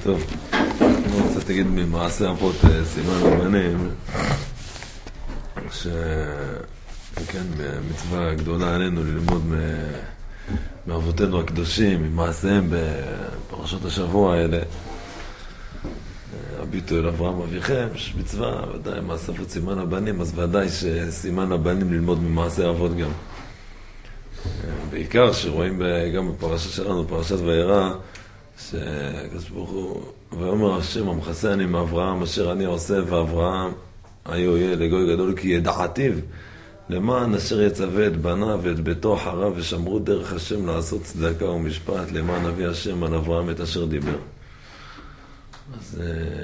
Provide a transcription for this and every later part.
טוב, אני רוצה תגיד ממעשה אבות סימן הבנים, שכן, מצווה גדולה עלינו ללמוד מאבותינו הקדושים, ממעשיהם בפרשות השבוע האלה. הביטו אל אברהם אביכם, יש מצווה, ודאי מעשה אבות סימן הבנים, אז ודאי שסימן הבנים ללמוד ממעשה אבות גם. בעיקר שרואים גם בפרשה שלנו, פרשת וירא, שהקדוש ברוך הוא, ואומר השם המכסה אני מאברהם אשר אני עושה, ואברהם היו יהיה לגוי גדול כי ידעתיו למען אשר יצווה את בניו ואת ביתו אחריו ושמרו דרך השם לעשות צדקה ומשפט למען אבי השם על אברהם את אשר דיבר. אז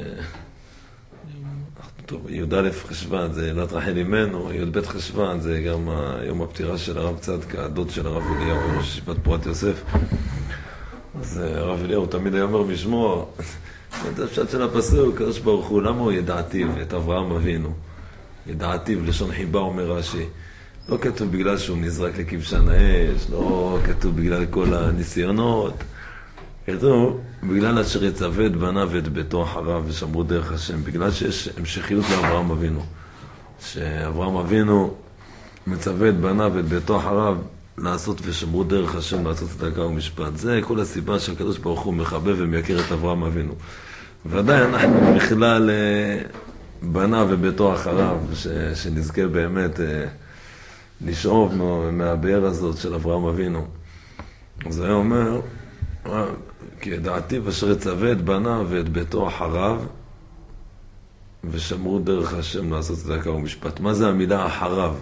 טוב, י"א חשוון זה נת רחל אימנו, י"ב חשוון זה גם יום הפטירה של הרב צדקה, הדוד של הרב אליהו, ראש ישיבת פורת יוסף. אז הרב אליהו תמיד היה אומר משמו, זה הפשט של הפסוק, הקדוש ברוך הוא, למה הוא ידעתיו את אברהם אבינו? ידעתיו, לשון חיבה אומר רש"י. לא כתוב בגלל שהוא נזרק לכבשן האש, לא כתוב בגלל כל הניסיונות, כתוב בגלל אשר יצווה את בניו ואת ביתו אחריו ושמרו דרך השם, בגלל שיש המשכיות לאברהם אבינו. שאברהם אבינו מצווה את בניו ואת ביתו אחריו לעשות ושמרו דרך השם, לעשות צדקה ומשפט. זה כל הסיבה שהקדוש ברוך הוא מחבב ומייקר את אברהם אבינו. ודאי אנחנו בכלל בניו וביתו אחריו, שנזכה באמת לשאוב מהבאר הזאת של אברהם אבינו. אז היה אומר, כי ידעתיו אשר יצווה את בניו ואת ביתו אחריו ושמרו דרך השם לעשות צדקה ומשפט. מה זה המילה אחריו?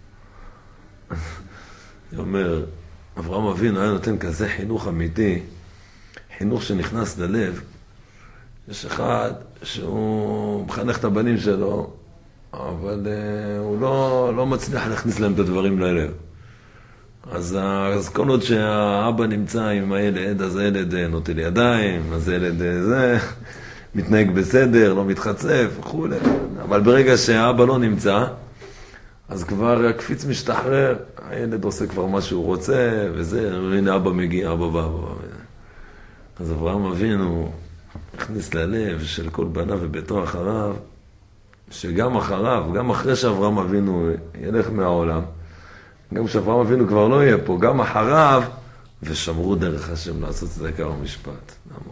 זה אומר, אברהם אבינו היה נותן כזה חינוך אמיתי, חינוך שנכנס ללב. יש אחד שהוא מחנך את הבנים שלו, אבל הוא לא מצליח להכניס להם את הדברים ללב. אז כל עוד שהאבא נמצא עם הילד, אז הילד נוטל ידיים, אז הילד זה מתנהג בסדר, לא מתחצף וכו'. אבל ברגע שהאבא לא נמצא, אז כבר הקפיץ משתחרר, הילד עושה כבר מה שהוא רוצה, וזה, הנה אבא מגיע, אבא בא. אז אברהם אבינו הכניס ללב של כל בניו וביתו אחריו, שגם אחריו, גם אחרי שאברהם אבינו ילך מהעולם, גם שאברהם אבינו כבר לא יהיה פה, גם אחריו, ושמרו דרך השם לעשות צדקה ומשפט.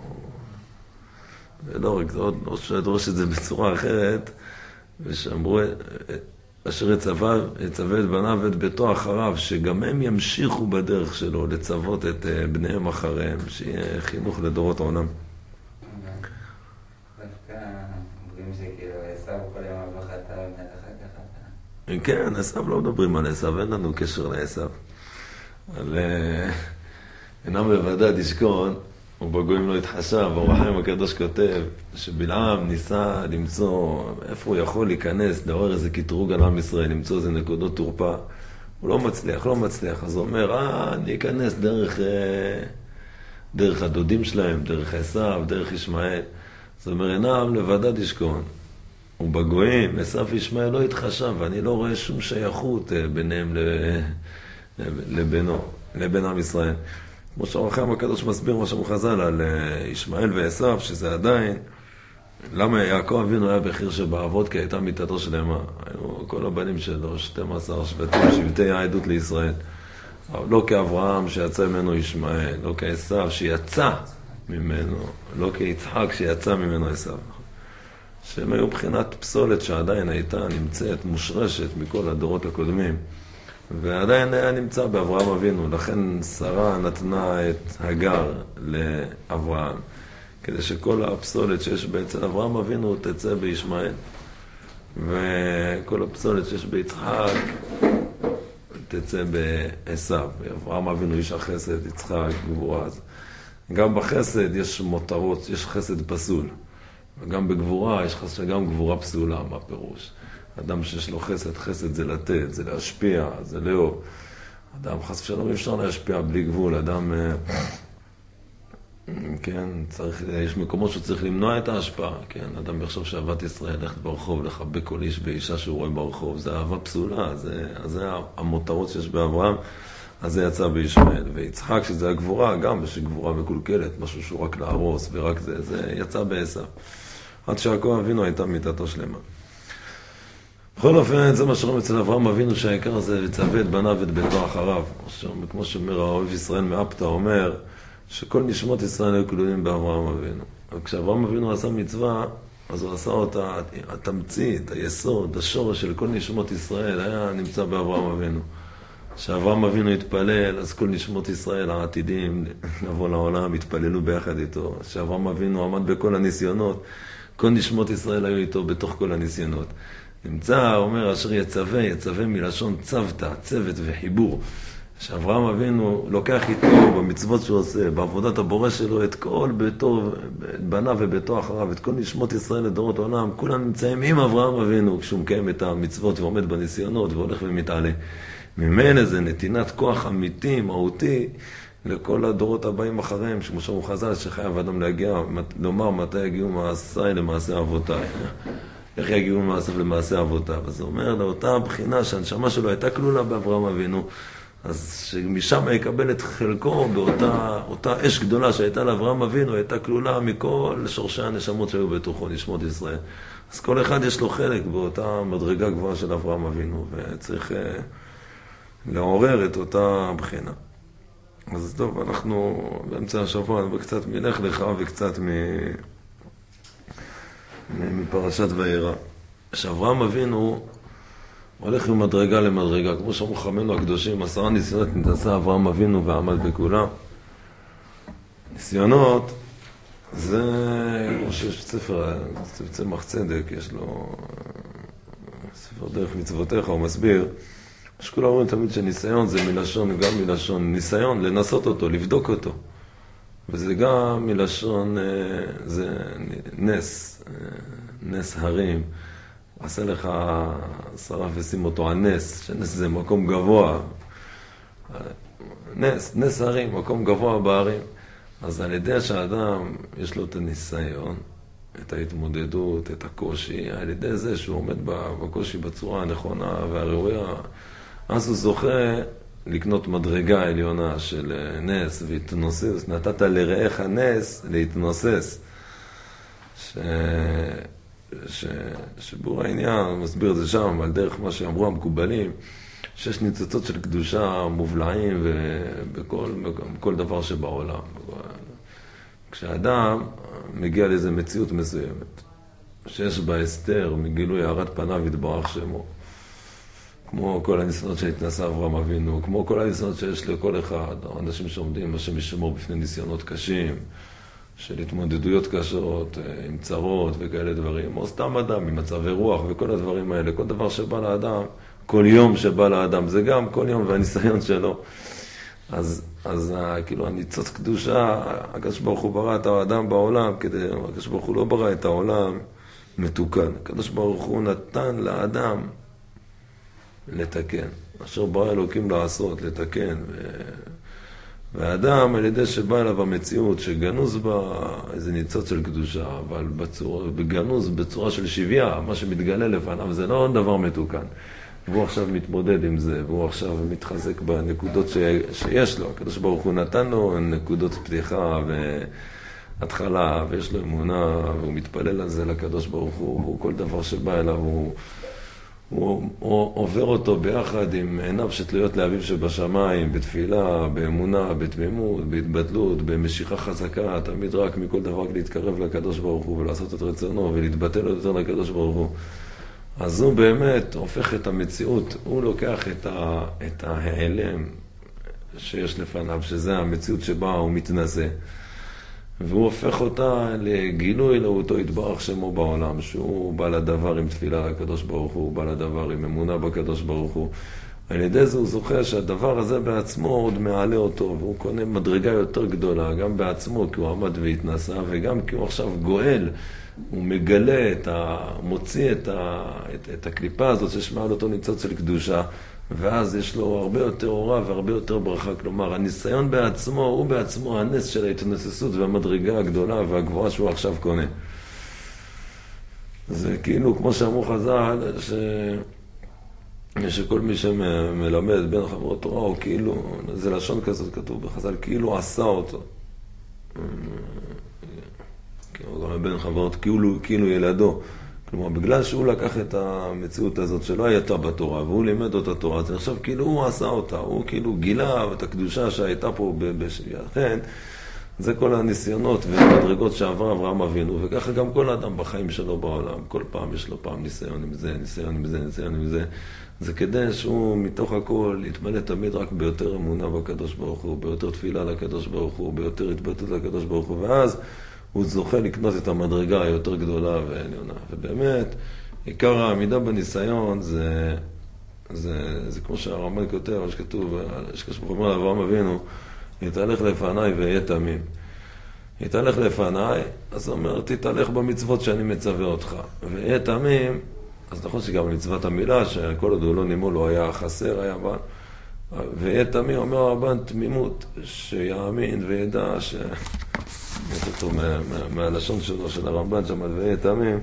ולא רק, זה דורש את זה בצורה אחרת, ושמרו אשר יצווה את בניו ואת ביתו אחריו, שגם הם ימשיכו בדרך שלו לצוות את בניהם אחריהם, שיהיה חינוך לדורות העולם. דווקא אומרים שכאילו עשיו כל יום אבחת ובנת אחר כך. כן, עשיו לא מדברים על עשיו, אין לנו קשר לעשיו. אבל אינם לבדד ישכון, ובגויים לא התחשב, אור החיים הקדוש כותב שבלעם ניסה למצוא איפה הוא יכול להיכנס, לעורר איזה קטרוג על עם ישראל, למצוא איזה נקודות תורפה. הוא לא מצליח, אז הוא אומר, אני אכנס דרך הדודים שלהם, דרך עשיו, דרך ישמעאל. זאת אומרת, אינם לבדד ישכון. ובגויים, עשיו וישמעאל לא התחשב, ואני לא רואה שום שייכות ביניהם לבין עם ישראל. כמו שאור החיים הקדוש מסביר מה שאמרו חז"ל על ישמעאל ועשיו, שזה עדיין, למה יעקב אבינו היה בחיר שבאבות, כי הייתה מיתתו שלמה. היו כל הבנים שלו, 12 שבטים, שבטי העדות לישראל. אבל לא כאברהם שיצא ממנו ישמעאל, לא כעשיו שיצא ממנו, לא כיצחק שיצא ממנו עשיו. שהם היו בחינת פסולת שעדיין הייתה נמצאת, מושרשת מכל הדורות הקודמים. ועדיין היה נמצא באברהם אבינו, לכן שרה נתנה את הגר לאברהם, כדי שכל הפסולת שיש אצל אברהם אבינו תצא בישמעאל, וכל הפסולת שיש ביצחק תצא בעשיו. אברהם אבינו איש החסד, יצחק גבורה. גם בחסד יש מותרות, יש חסד פסול, וגם בגבורה יש חסד, גם גבורה פסולה. מה פירוש? אדם שיש לו חסד זה לתת, זה להשפיע, זה לאהוב. אדם חס ושלום אפשר להשפיע בלי גבול, אדם, כן, יש מקומות שצריך למנוע את ההשפעה, כן, אדם יחשוב שאהבת ישראל ללכת ברחוב, לחבק כל איש באישה שהוא רואה ברחוב, זה אהבה פסולה, זה המותרות שיש באברהם. אז זה יצא בישמעאל. ויצחק, שזה הגבורה, גם גבורה מקולקלת, משהו שהוא רק להרוס ורק זה יצא בעשיו. עד שיעקב אבינו הייתה מיתתו שלמה. בכל אופן, זה מה שאומרים אצל אברהם אבינו, שהעיקר זה לצווה את בניו ואת ביתו אחריו. כמו שאומר האוהב ישראל מאפתא, אומר שכל נשמות ישראל היו כלולים באברהם אבינו. וכשאברהם אבינו עשה מצווה, אז הוא עשה אותה, התמצית, היסוד, השורש של כל נשמות ישראל היה נמצא באברהם אבינו. כשאברהם אבינו התפלל, אז כל נשמות ישראל העתידים לבוא לעולם, התפללו ביחד איתו. כשאברהם אבינו עמד בכל הניסיונות, כל נשמות ישראל היו איתו בתוך כל הניסיונות. נמצא, אומר, אשר יצווה מלשון צוותא, צוות וחיבור. שאברהם אבינו לוקח איתו במצוות שהוא עושה, בעבודת הבורא שלו, את כל ביתו, את בניו וביתו אחריו, את כל נשמות ישראל לדורות עולם, כולם נמצאים עם אברהם אבינו, כשהוא מקיים את המצוות ועומד בניסיונות והולך ומתעלה. ממילא זה נתינת כוח אמיתי, מהותי, לכל הדורות הבאים אחריהם, כמו שאומר חז"ל, שחייב אדם להגיע, לומר מתי יגיעו מעשיי למעשה אבותיי. איך יגיעו מעשיו למעשה אבותיו? אז הוא אומר, לאותה הבחינה שהנשמה שלו הייתה כלולה באברהם אבינו, אז שמשם יקבל את חלקו באותה אש גדולה שהייתה לאברהם אבינו, הייתה כלולה מכל שורשי הנשמות שהיו בתוכו, נשמות ישראל. אז כל אחד יש לו חלק באותה מדרגה גבוהה של אברהם אבינו, וצריך לעורר את אותה בחינה. אז טוב, אנחנו באמצע השבוע קצת מלך לך וקצת מפרשת וירא. שאברהם אבינו הולך ממדרגה למדרגה, כמו שאומרו חכמינו הקדושים, 10 ניסיונות נתנסה אברהם אבינו ועמד בכולם. ניסיונות, זה כמו שיש ספר צמח צדק, יש לו ספר דרך מצוותיך, הוא מסביר, שכולם אומרים תמיד שניסיון זה מלשון, גם מלשון ניסיון, לנסות אותו, לבדוק אותו. וזה גם מלשון, זה נס הרים. עשה לך שרף ושים אותו על נס, שנס זה מקום גבוה. נס הרים, מקום גבוה בהרים. אז על ידי שהאדם יש לו את הניסיון, את ההתמודדות, את הקושי, על ידי זה שהוא עומד בקושי בצורה הנכונה והראויה, אז הוא זוכה לקנות מדרגה עליונה של נס והתנוסס. נתת לרעך נס להתנוסס. שבור העניין, מסביר את זה שם, על דרך מה שאמרו המקובלים, 6 ניצוצות של קדושה מובלעים ובכל דבר שבעולם. כשאדם מגיע לאיזו מציאות מסוימת, שיש בה הסתר מגילוי הארת פניו יתברך שמו, כמו כל הניסיונות שהתנסה אברהם אבינו, כמו כל הניסיונות שיש לכל אחד, אנשים שעומדים, השם ישמור בפני ניסיונות קשים, של התמודדויות קשות, עם צרות וכאלה דברים, או סתם אדם עם מצבי רוח וכל הדברים האלה, כל דבר שבא לאדם, כל יום שבא לאדם, זה גם כל יום והניסיון שלו. אז כאילו הניצוץ קדושה, הקדוש ברוך הוא ברא את האדם בעולם, הקדוש ברוך הוא לא ברא את העולם מתוקן. הקדוש ברוך הוא נתן לאדם לתקן, אשר ברא אלוקים לעשות, לתקן. והאדם, על ידי שבא אליו המציאות, שגנוז בה איזה ניצוץ של קדושה, אבל בגנוז בצורה של שוויה, מה שמתגלה לפניו, זה לא דבר מתוקן. והוא עכשיו מתמודד עם זה, והוא עכשיו מתחזק בנקודות שיש לו. הקדוש ברוך הוא נתן לו נקודות פתיחה והתחלה, ויש לו אמונה, והוא מתפלל על זה לקדוש ברוך הוא, והוא כל דבר שבא אליו, הוא עובר אותו ביחד עם עיניו שתלויות לאביו שבשמיים, בתפילה, באמונה, בתמימות, בהתבטלות, במשיכה חזקה, תמיד רק מכל דבר להתקרב לקדוש ברוך הוא ולעשות את רצונו ולהתבטל יותר לקדוש ברוך הוא. אז הוא באמת הופך את המציאות, הוא לוקח את ההיעלם שיש לפניו, שזה המציאות שבה הוא מתנשא, והוא הופך אותה לגילוי לאותו יתברך שמו בעולם, שהוא בא לדבר עם תפילה לקדוש ברוך הוא, הוא בא לדבר עם אמונה בקדוש ברוך הוא. על ידי זה הוא זוכה שהדבר הזה בעצמו עוד מעלה אותו, והוא קונה מדרגה יותר גדולה, גם בעצמו, כי הוא עמד והתנסה, וגם כי הוא עכשיו גואל, הוא מגלה, מוציא את הקליפה הזאת ששמע על אותו ניצוץ של קדושה, ואז יש לו הרבה יותר אורה והרבה יותר ברכה. כלומר, הניסיון בעצמו, הוא בעצמו הנס של ההתנססות והמדרגה הגדולה והגבוהה שהוא עכשיו קונה. זה כאילו, כמו שאמרו חז"ל, שכל מי שמלמד בין חברות תורה, הוא כאילו, זה לשון כזאת כתוב בחז"ל, כאילו עשה אותו. בין חברות, כאילו ילדו. כלומר, בגלל שהוא לקח את המציאות הזאת שלא הייתה בתורה, והוא לימד אותה תורה, זה נחשב כאילו הוא עשה אותה, הוא כאילו גילה את הקדושה שהייתה פה לכן, זה כל הניסיונות והמדרגות שעבר אברהם אבינו, וככה גם כל אדם בחיים שלו בעולם, כל פעם יש לו פעם ניסיון עם זה, ניסיון עם זה, ניסיון עם זה. זה כדי שהוא מתוך הכל יתמלא תמיד רק ביותר אמונה בקדוש ברוך הוא, ביותר תפילה לקדוש ברוך הוא, ביותר התבטאות לקדוש ברוך הוא, ואז הוא זוכה לקנות את המדרגה היותר גדולה ועליונה. ובאמת, עיקר העמידה בניסיון זה כמו שהרמב"ן כותב, שכתוב, שכתוב אומר לאברהם אבינו, יתהלך לפניי ויהיה תמים. יתהלך לפניי, אז הוא אומר, תתהלך במצוות שאני מצווה אותך. ויהיה תמים, אז נכון שגם מצוות המילה, שכל עוד הוא לא נימו לו היה חסר, היה בא. ויהיה תמים, אומר הרמב"ן, תמימות, שיאמין וידע ש... יש אותו מהלשון שלו, של הרמב"ן שם, ויהיה תמים.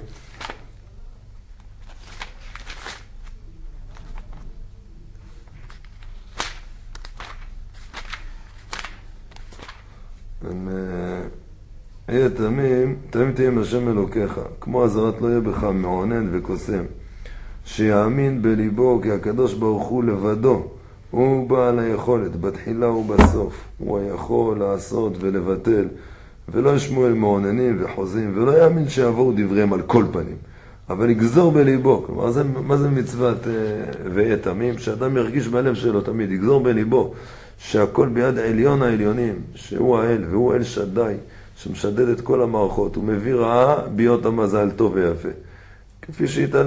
יהיה תמים, תמים תהיה עם השם אלוקיך, כמו הזרת לא יהיה בך מעונן וקוסם, שיאמין בליבו כי הקדוש ברוך הוא לבדו, הוא בעל היכולת, בתחילה ובסוף, הוא היכול לעשות ולבטל, ולא ישמעו אל מעוננים וחוזים, ולא יאמין שיעבור דבריהם על כל פנים, אבל יגזור בליבו. כלומר, מה זה מצוות ויהיה תמים? שאדם ירגיש בלב שלו תמיד, יגזור בליבו, שהכל ביד עליון העליונים, שהוא האל והוא אל שדי, שמשדד את כל המערכות, הוא מביא רעה ביות המזל טוב ויפה. כפי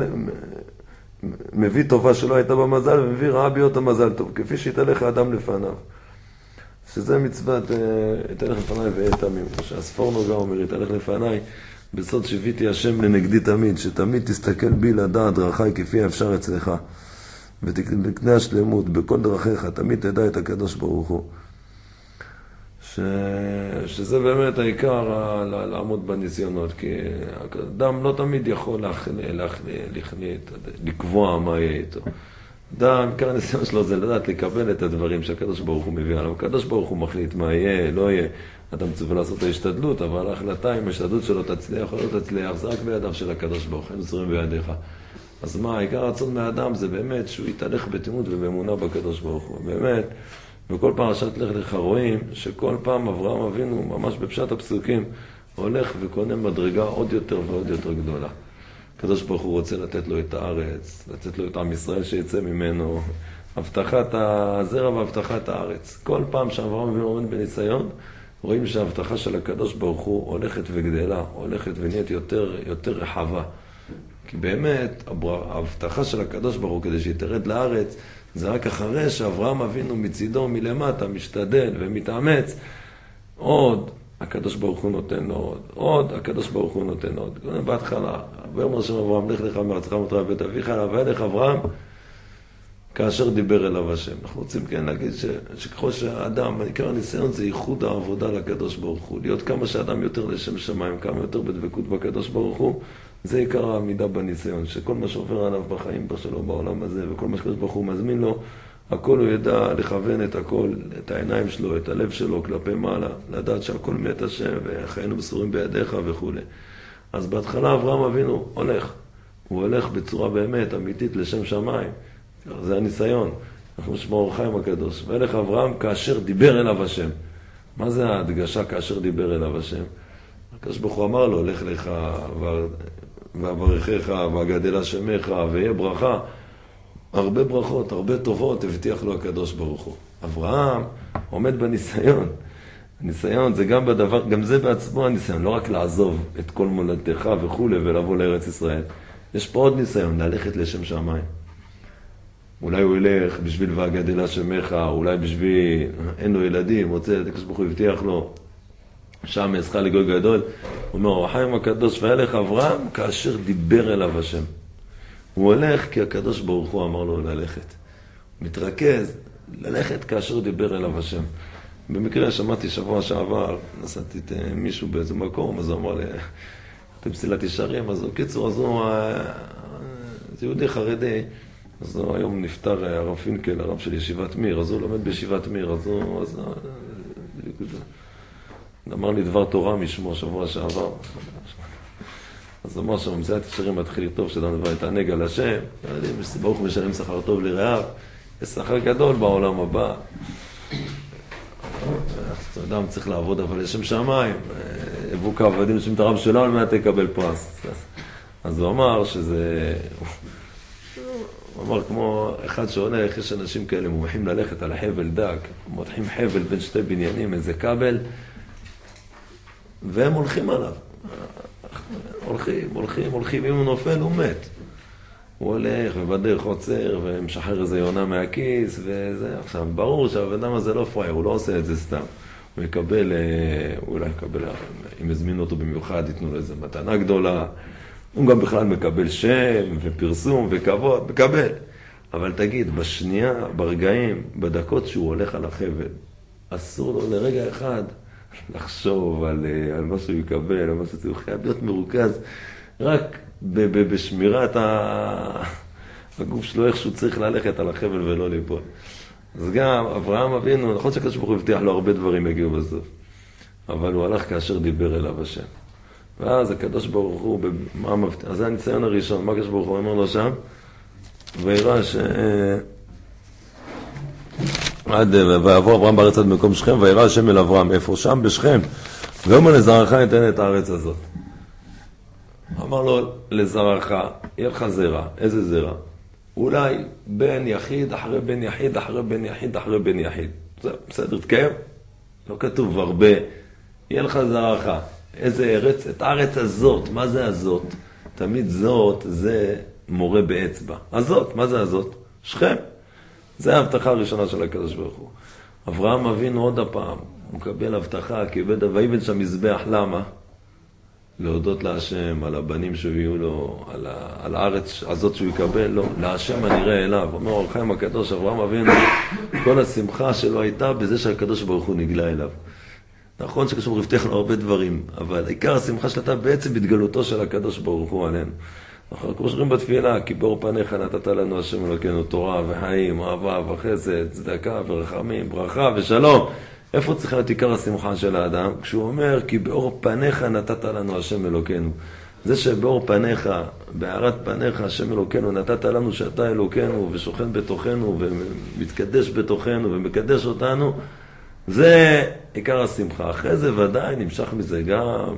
מביא טובה שלא הייתה במזל, ומביא רעה ביות המזל טוב, כפי שיתהלך האדם לפניו. שזה מצוות, יתהלך לפניי ויהיה תמים. שהספורנו גם אומר, יתהלך לפניי, בסוד שיוויתי השם לנגדי תמיד, שתמיד תסתכל בי לדעת דרכי כפי אפשר אצלך. ותקנה השלמות, בכל דרכיך, תמיד תדע את הקדוש ברוך הוא. שזה באמת העיקר לעמוד בניסיונות, כי אדם לא תמיד יכול לקבוע מה יהיה איתו. אדם, עיקר הניסיון שלו זה לדעת לקבל את הדברים שהקדוש ברוך הוא מביא עליו. הקדוש ברוך הוא מחליט מה יהיה, לא יהיה. אדם צריך לעשות את ההשתדלות, אבל ההחלטה אם ההשתדלות שלו תצליח או לא תצליח, זה רק בידיו של הקדוש ברוך הוא, הם זורים בידיך. אז מה, העיקר הרצון מהאדם זה באמת שהוא יתהלך בתמימות ובאמונה בקדוש ברוך הוא. באמת, בכל פרשת לך לך רואים שכל פעם אברהם אבינו, ממש בפשט הפסוקים, הולך וקונה מדרגה עוד יותר ועוד יותר גדולה. הקדוש ברוך הוא רוצה לתת לו את הארץ, לתת לו את עם ישראל שיצא ממנו, הבטחת הזרע והבטחת הארץ. כל פעם שאברהם אבינו עומד בניסיון, רואים שההבטחה של הקדוש ברוך הוא הולכת וגדלה, הולכת ונהיית יותר רחבה. כי באמת, ההבטחה של הקדוש ברוך הוא כדי שיתרד לארץ, זה רק אחרי שאברהם אבינו מצידו מלמטה משתדל ומתאמץ, עוד הקדוש ברוך הוא נותן עוד הקדוש ברוך הוא נותן עוד. בהתחלה, ואומר שם אברהם, לך לך מארצך ומתרע בית אביך, וילך אברהם כאשר דיבר אליו השם. אנחנו רוצים כן להגיד שככל שהאדם, עיקר הניסיון זה ייחוד העבודה לקדוש ברוך הוא, להיות כמה שאדם יותר לשם שמיים, כמה יותר בדבקות בקדוש ברוך הוא, זה עיקר העמידה בניסיון, שכל מה שעובר עליו בחיים שלו בעולם הזה, וכל מה שקדוש ברוך הוא מזמין לו, הכל הוא ידע לכוון את הכל, את העיניים שלו, את הלב שלו כלפי מעלה, לדעת שהכל מאת השם, וחיינו מסורים בידיך וכו'. אז בהתחלה אברהם אבינו הולך, הוא הולך בצורה באמת אמיתית לשם שמיים, זה הניסיון, אנחנו שמור חיים הקדוש. והלך אברהם כאשר דיבר אליו השם. מה זה ההדגשה כאשר דיבר אליו השם? הקדוש ברוך הוא אמר לו, לך לך ואברכך ואגדל השמך ויהיה ברכה. הרבה ברכות, הרבה טובות הבטיח לו הקדוש ברוך הוא. אברהם עומד בניסיון. הניסיון זה גם בדבר, גם זה בעצמו הניסיון, לא רק לעזוב את כל מולדתך וכו' ולבוא לארץ ישראל. יש פה עוד ניסיון, ללכת לשם שמיים. אולי הוא ילך בשביל ואגדל השמך, אולי בשביל אין לו ילדים, רוצה, הקדוש ברוך הוא הבטיח לו, שם אעשך לגוי גדול. הוא אומר, החיים הקדוש וילך אברהם כאשר דיבר אליו השם. הוא הולך כי הקדוש ברוך הוא אמר לו ללכת. הוא מתרכז ללכת כאשר דיבר אליו השם. במקרה שמעתי שבוע שעבר, נסעתי את מישהו באיזה מקום, אז הוא אמר לי, אתם פסילת ישרים, אז הוא קיצור, אז הוא יהודי חרדי, אז היום נפטר הרב פינקל, הרב של ישיבת מיר, אז הוא לומד בישיבת מיר, אז אמר לי דבר תורה משמו שבוע שעבר. אז אמר שהמציאת ישרים מתחיל לכתוב שאדם דבר יתענג על השם, ברוך משלם שכר טוב לרעיו, יש שכר גדול בעולם הבא. אדם צריך לעבוד אבל לשם שמיים, הבוק העבדים לשם את הרב שלו על מנת לקבל פרס. אז הוא אמר שזה... הוא אמר כמו אחד שהולך, יש אנשים כאלה מומחים ללכת על החבל דק, מותחים חבל בין שתי בניינים, איזה כבל, והם הולכים עליו. הולכים, אם הוא נופל הוא מת. הוא הולך ובדרך עוצר ומשחרר איזה יונה מהכיס וזה. עכשיו, ברור שהאדם הזה לא פרייר, הוא לא עושה את זה סתם. הוא יקבל, אולי יקבל, אם יזמינו אותו במיוחד, ייתנו לו איזה מתנה גדולה. הוא גם בכלל מקבל שם ופרסום וכבוד, מקבל. אבל תגיד, בשנייה, ברגעים, בדקות שהוא הולך על החבל, אסור לו לרגע אחד לחשוב על מה שהוא יקבל, על מה שהוא חייב להיות מרוכז, רק בשמירת הגוף שלו, איך שהוא צריך ללכת על החבל ולא ליפול. אז גם אברהם אבינו, נכון שהקדוש ברוך הוא הבטיח לו הרבה דברים יגיעו בסוף, אבל הוא הלך כאשר דיבר אליו השם. ואז הקדוש ברוך הוא, מה מבטיח? אז זה הניסיון הראשון, מה הקדוש ברוך הוא אומר לו שם? ויראה ויעבור אברהם בארץ עד במקום שכם, ויראה השם אל אברהם, איפה? שם בשכם. ואומר לזרעך אתן את הארץ הזאת. אמר לו, לזרעך, יהיה לך זרע. איזה זרע? אולי בן יחיד, אחרי בן יחיד, אחרי בן יחיד, אחרי בן יחיד. בסדר, תקיים? לא כתוב הרבה. יהיה לך זרעך. איזה ארץ? את הארץ הזאת. מה זה הזאת? תמיד זאת, זה מורה באצבע. הזאת, מה זה הזאת? שכם. זה ההבטחה הראשונה של הקדוש ברוך הוא. אברהם אבינו עוד הפעם, הוא מקבל הבטחה, ויבן שם מזבח, למה? להודות להשם, על הבנים שהביאו לו, על הארץ הזאת שהוא יקבל, לא, להשם הנראה אליו. אומר אור החיים הקדוש, אברהם אבינו, כל השמחה שלו הייתה בזה שהקדוש ברוך הוא נגלה אליו. נכון שהקדוש ברוך הוא הבטיח לו הרבה דברים, אבל עיקר השמחה שלתה בעצם בהתגלותו של הקדוש ברוך הוא עלינו. כמו שאומרים בתפילה, כי באור פניך נתת לנו השם אלוקינו תורה וחיים, אהבה וחסד, צדקה ורחמים, ברכה ושלום. איפה צריך להיות עיקר השמחה של האדם? כשהוא אומר, כי באור פניך נתת לנו השם אלוקינו. זה שבאור פניך, בהארת פניך, השם אלוקינו, נתת לנו שאתה אלוקינו ושוכן בתוכנו ומתקדש בתוכנו ומקדש אותנו, זה עיקר השמחה. אחרי זה ודאי נמשך מזה גם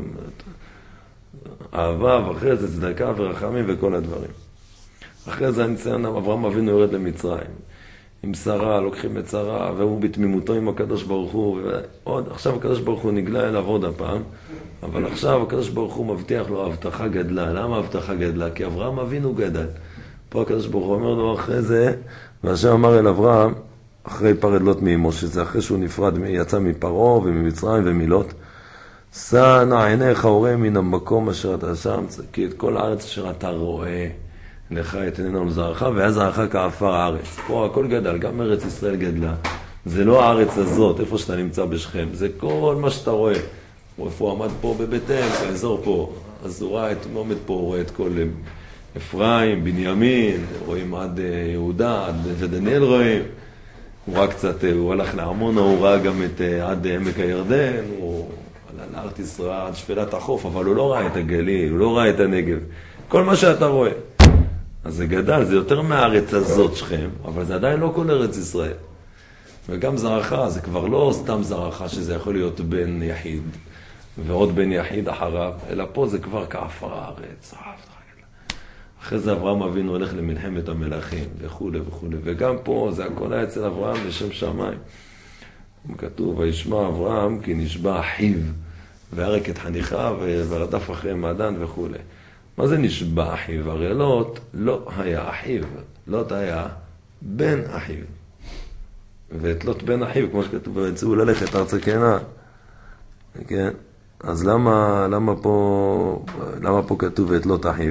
אהבה ואחרי זה צדקה ורחמים וכל הדברים. אחרי זה הניסיון, אברהם אבינו יורד למצרים. עם שרה, לוקחים את שרה, והוא בתמימותו עם הקדוש ברוך הוא. עכשיו הקדוש ברוך הוא נגלה אליו עוד הפעם, אבל עכשיו הקדוש ברוך הוא מבטיח לו הבטחה גדלה. למה הבטחה גדלה? כי אברהם אבינו גדל. פה הקדוש ברוך הוא אומר לו אחרי זה, והשם אמר אל אברהם, אחרי פרד לוט מאמו, שזה אחרי שהוא נפרד, יצא מפרעה וממצרים ומלוט, שא נא עיניך וראה מן המקום אשר אתה שם, כי את כל הארץ אשר אתה רואה, לך את עינינו לזרעך, ואז זרעך כעפר הארץ. פה הכל גדל, גם ארץ ישראל גדלה. זה לא הארץ הזאת, איפה שאתה נמצא בשכם, זה כל מה שאתה רואה. איפה הוא עמד פה בבית אל, באזור פה. אז הוא ראה הוא עומד פה, הוא רואה את כל אפרים, בנימין, רואים עד יהודה, עד ודניאל רואים. הוא ראה קצת, הוא הלך לעמונה, הוא ראה גם עד עמק הירדן, הוא עלה לארץ ישראל עד שפלת החוף, אבל הוא לא ראה את הגליל, הוא לא ראה את הנגב. כל מה שאתה רואה. אז זה גדל, זה יותר מהארץ הזאת שכם, אבל זה עדיין לא כל ארץ ישראל. וגם זרעך, זה כבר לא סתם זרעך שזה יכול להיות בן יחיד, ועוד בן יחיד אחריו, אלא פה זה כבר כעפר הארץ. אחרי זה אברהם אבינו הולך למלחמת המלכים, וכו' וכו'. וגם פה זה הכל היה אצל אברהם לשם שמיים. כתוב, וישמע אברהם כי נשבע אחיו, והרק את חניכה ורדף אחרי מעדן וכו'. מה זה נשבע אחיו? הרי לוט לא היה אחיו, לוט היה בן אחיו. ואת לוט בן אחיו, כמו שכתוב, ויצאו ללכת ארצה כנען. כן? אז למה פה כתוב את לוט אחיו?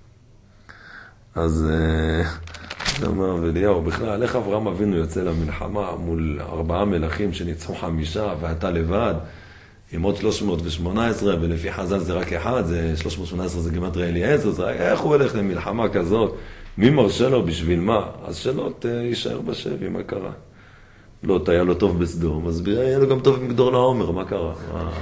אז אמר ואליהו, בכלל, איך אברהם אבינו יוצא למלחמה מול 4 מלכים שניצחו 5 ואתה לבד, עם עוד 318, ולפי חז"ל זה רק אחד, זה 318 זה גימטריה אליעזר, איך הוא הולך למלחמה כזאת מי מרשה לו בשביל מה? אז שלא יישאר בשבי, מה קרה? לא, היה לו טוב בסדום, אז היה לו גם טוב עם גדור לעומר, מה קרה?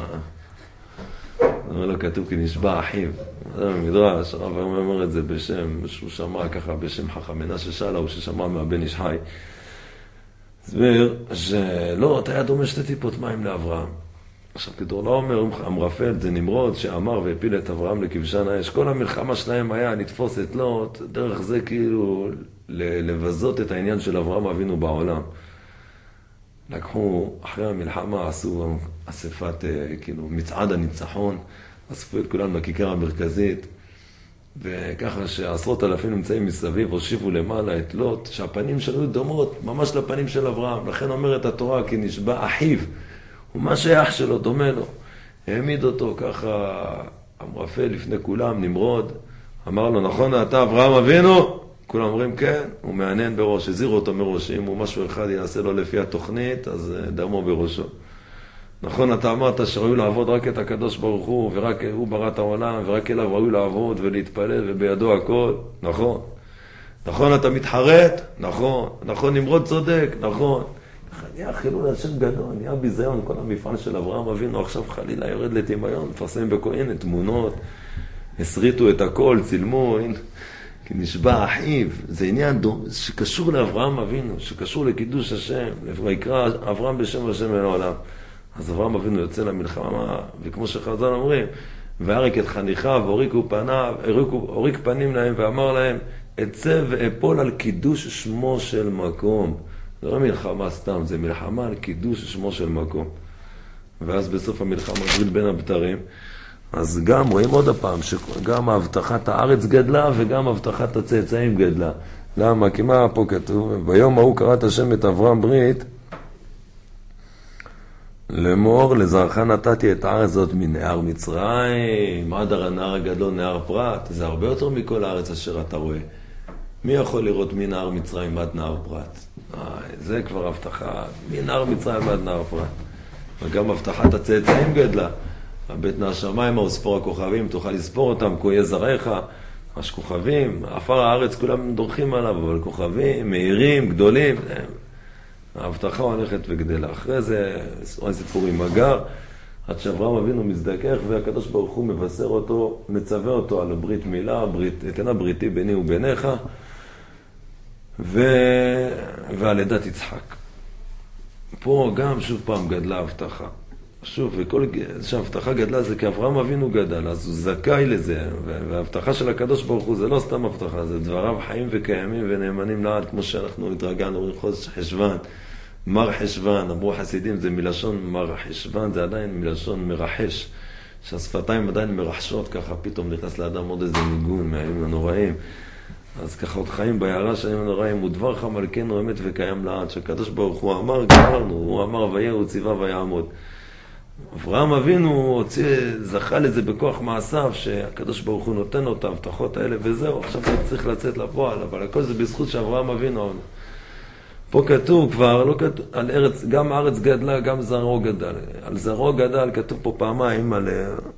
אומר לו, כתוב כי נשבע אחיו. זה במדרש, הרב אומר את זה בשם, שהוא שמע ככה בשם חכם מנשה שלה, הוא ששמע מהבן איש חי. הסביר שלא, אתה היה דומה 2 טיפות מים לאברהם. עכשיו, גדור לעומר, אמרפל, זה נמרוד שאמר והפיל את אברהם לכבשן האש. כל המלחמה שלהם היה לתפוס את לוט, דרך זה כאילו לבזות את העניין של אברהם אבינו בעולם. לקחו, אחרי המלחמה עשו אספת, כאילו, מצעד הניצחון, אספו את כולם לכיכר המרכזית, וככה שעשרות אלפים נמצאים מסביב, הושיבו למעלה את לוט, שהפנים שלו דומות ממש לפנים של אברהם. לכן אומרת התורה, כי נשבע אחיו, ומה שאח שלו דומה לו. העמיד אותו ככה, אמרפל לפני כולם, נמרוד, אמר לו, נכון, אתה אברהם אבינו? כולם אומרים כן, הוא מעניין בראש, הזהיר אותו מראש, אם הוא משהו אחד יעשה לו לפי התוכנית, אז דמו בראשו. נכון, אתה אמרת שראוי לעבוד רק את הקדוש ברוך הוא, ורק הוא ברא את העולם, ורק אליו ראוי לעבוד ולהתפלל, ובידו הכל, נכון. נכון, אתה מתחרט? נכון. נכון, נמרוד צודק? נכון. נהיה חילול השם גדול, נהיה ביזיון, כל המפעל של אברהם אבינו, עכשיו חלילה יורד לטמיון, מפרסמים בכהן תמונות, הסריטו את הכל, צילמו, כי נשבע אחיו. זה עניין שקשור לאברהם אבינו, שקשור לקידוש השם, ויקרא אברהם בשם השם אל העולם. אז אברהם אבינו יוצא למלחמה, וכמו שחז"ל אומרים, והרק את חניכיו, הוריק פנים להם, ואמר להם, אצא ואפול על קידוש שמו של מקום. זה לא מלחמה סתם, זה מלחמה על קידוש שמו של מקום. ואז בסוף המלחמה גריל בין הבתרים, אז גם רואים עוד הפעם, שגם הבטחת הארץ גדלה, וגם הבטחת הצאצאים גדלה. למה? כי מה פה כתוב? ביום ההוא קראת השם את אברהם ברית, לאמור, לזרעך נתתי את הארץ הזאת מנהר מצרים, עד הנהר הגדול נהר פרת, זה הרבה יותר מכל הארץ אשר אתה רואה. מי יכול לראות מנהר מצרים עד נהר פרת? זה כבר הבטחה, מנהר מצרים עד נהר פרת. וגם הבטחת הצאצאים גדלה. הבית השמיים וספור הכוכבים, תוכל לספור אותם, כה יהיה זרעך, יש כוכבים, עפר הארץ כולם דורכים עליו, אבל כוכבים, מהירים, גדולים, ההבטחה הולכת וגדלה. אחרי זה, סיפור עם הגר, עד שאברהם אבינו מזדכך, והקדוש ברוך הוא מבשר אותו, מצווה אותו על הברית מילה, אתנה בריתי ביני וביניך, ועל עדת יצחק. פה גם שוב פעם גדלה הבטחה. שוב, וכל שההבטחה גדלה זה כי אברהם אבינו גדל, אז הוא זכאי לזה, וההבטחה של הקדוש ברוך הוא זה לא סתם הבטחה, זה דבריו חיים וקיימים ונאמנים לעד, כמו שאנחנו התרגלנו, חודש חשוון, מר חשוון, אמרו חסידים, זה מלשון מר חשוון, זה עדיין מלשון מרחש, שהשפתיים עדיין מרחשות, ככה פתאום נכנס לאדם עוד איזה ניגון מהימים הנוראים, אז ככה עוד חיים בהערה שהימים הנוראים, הוא דברך מלכנו אמת וקיים לעד, שהקדוש ברוך הוא אמר, גמרנו, הוא אמר והיה, הוא ציווה ויעמוד. אברהם אבינו זכה לזה בכוח מעשיו, שהקדוש ברוך הוא נותן לו את ההבטחות האלה וזהו, עכשיו זה צריך לצאת לפועל, אבל הכל זה בזכות שאברהם אבינו. פה כתוב כבר, לא כתוב, על ארץ, גם הארץ גדלה, גם זרעו גדל. על זרעו גדל כתוב פה פעמיים על...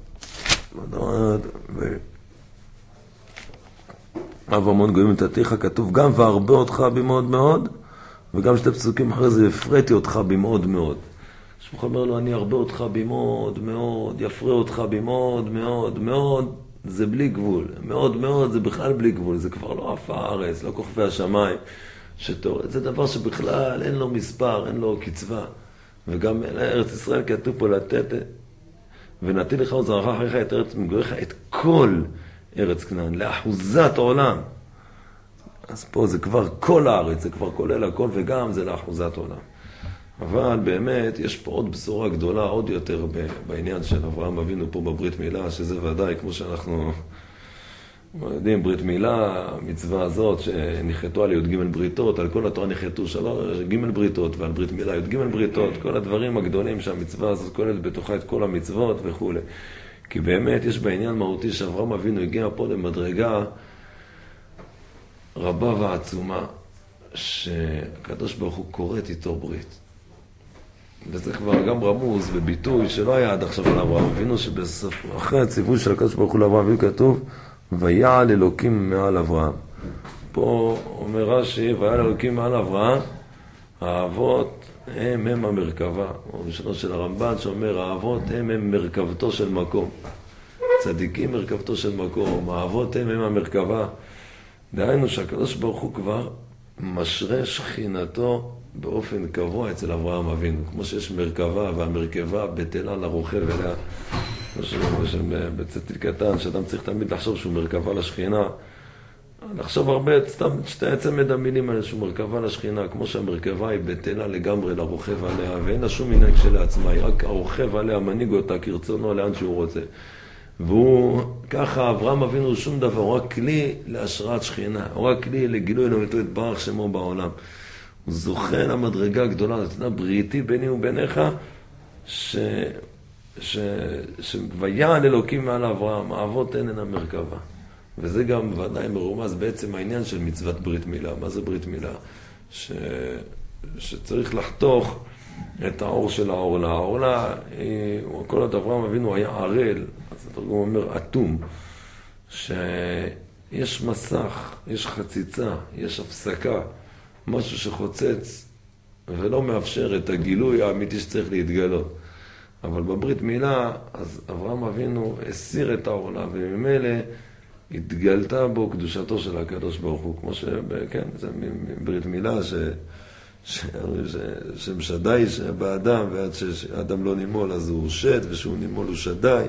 אב המון גויים נתתיך, כתוב גם והרבה אותך במאוד מאוד, וגם 2 פסוקים אחרי זה, הפרעתי אותך במאוד מאוד. שמוך אומר לו, אני ארבה אותך במאוד מאוד, יפרה אותך במאוד מאוד מאוד, זה בלי גבול. מאוד מאוד זה בכלל בלי גבול, זה כבר לא עף הארץ, לא כוכבי השמיים. זה דבר שבכלל אין לו מספר, אין לו קצבה. וגם ארץ ישראל כתוב פה לתת, ונתתי לך וזרעך אחריך את ארץ מגוריך, את כל ארץ כנען, לאחוזת עולם. אז פה זה כבר כל הארץ, זה כבר כולל הכל, וגם זה לאחוזת עולם. אבל באמת יש פה עוד בשורה גדולה, עוד יותר בעניין של אברהם אבינו פה בברית מילה, שזה ודאי, כמו שאנחנו יודעים, ברית מילה, המצווה הזאת שנחתו על י"ג בריתות, על כל התורה נחתו ג' בריתות, ועל ברית מילה י"ג בריתות, כל הדברים הגדולים שהמצווה הזאת כוללת בתוכה את כל המצוות וכו'. כי באמת יש בעניין מהותי שאברהם אבינו הגיע פה למדרגה רבה ועצומה, שהקדוש ברוך הוא קוראת איתו ברית. וזה כבר גם רמוז וביטוי שלא היה עד עכשיו על אברהם אבינו, שבסוף, אחרי הציווי של הקדוש ברוך הוא לאברהם אבינו כתוב, ויעל אלוקים מעל אברהם. פה אומר רש"י, והיה אלוקים מעל אברהם, האבות הם המרכבה. או בשונו של הרמב"ן שאומר, האבות הם מרכבתו של מקום. צדיקים מרכבתו של מקום, האבות הם המרכבה. דהיינו שהקדוש ברוך הוא כבר משרה שכינתו באופן קבוע אצל אברהם אבינו. כמו שיש מרכבה והמרכבה בטלה לרוכב אליה. כמו שבצדיק קטן, שאדם צריך תמיד לחשוב שהוא מרכבה לשכינה. לחשוב הרבה, שתי צמד המילים האלה שהוא מרכבה לשכינה, כמו שהמרכבה היא בטלה לגמרי לרוכב עליה, ואין לה שום מנהג שלעצמה, היא רק הרוכב עליה מנהיג אותה כרצונו לאן שהוא רוצה. והוא, ככה, אברהם אבינו שום דבר, הוא רק כלי להשראת שכינה, הוא רק כלי לגילוי אלוהיותו יתברך שמו בעולם. הוא זוכה למדרגה הגדולה, נתנה בריתי ביני וביניך, ויעל אלוקים מעל אברהם, האבות הן המרכבה. וזה גם ודאי מרומז בעצם העניין של מצוות ברית מילה. מה זה ברית מילה? שצריך לחתוך את האור של העורלה. העורלה, כל עוד אברהם אבינו היה ערל, אז התרגום אומר אטום, שיש מסך, יש חציצה, יש הפסקה, משהו שחוצץ ולא מאפשר את הגילוי האמיתי שצריך להתגלות. אבל בברית מילה, אז אברהם אבינו הסיר את העורלה, וממילא התגלתה בו קדושתו של הקדוש ברוך הוא. כמו כן, זה ברית מילה שמשדי באדם, ועד שאדם לא נימול אז הוא שד, ושהוא נימול הוא שדי.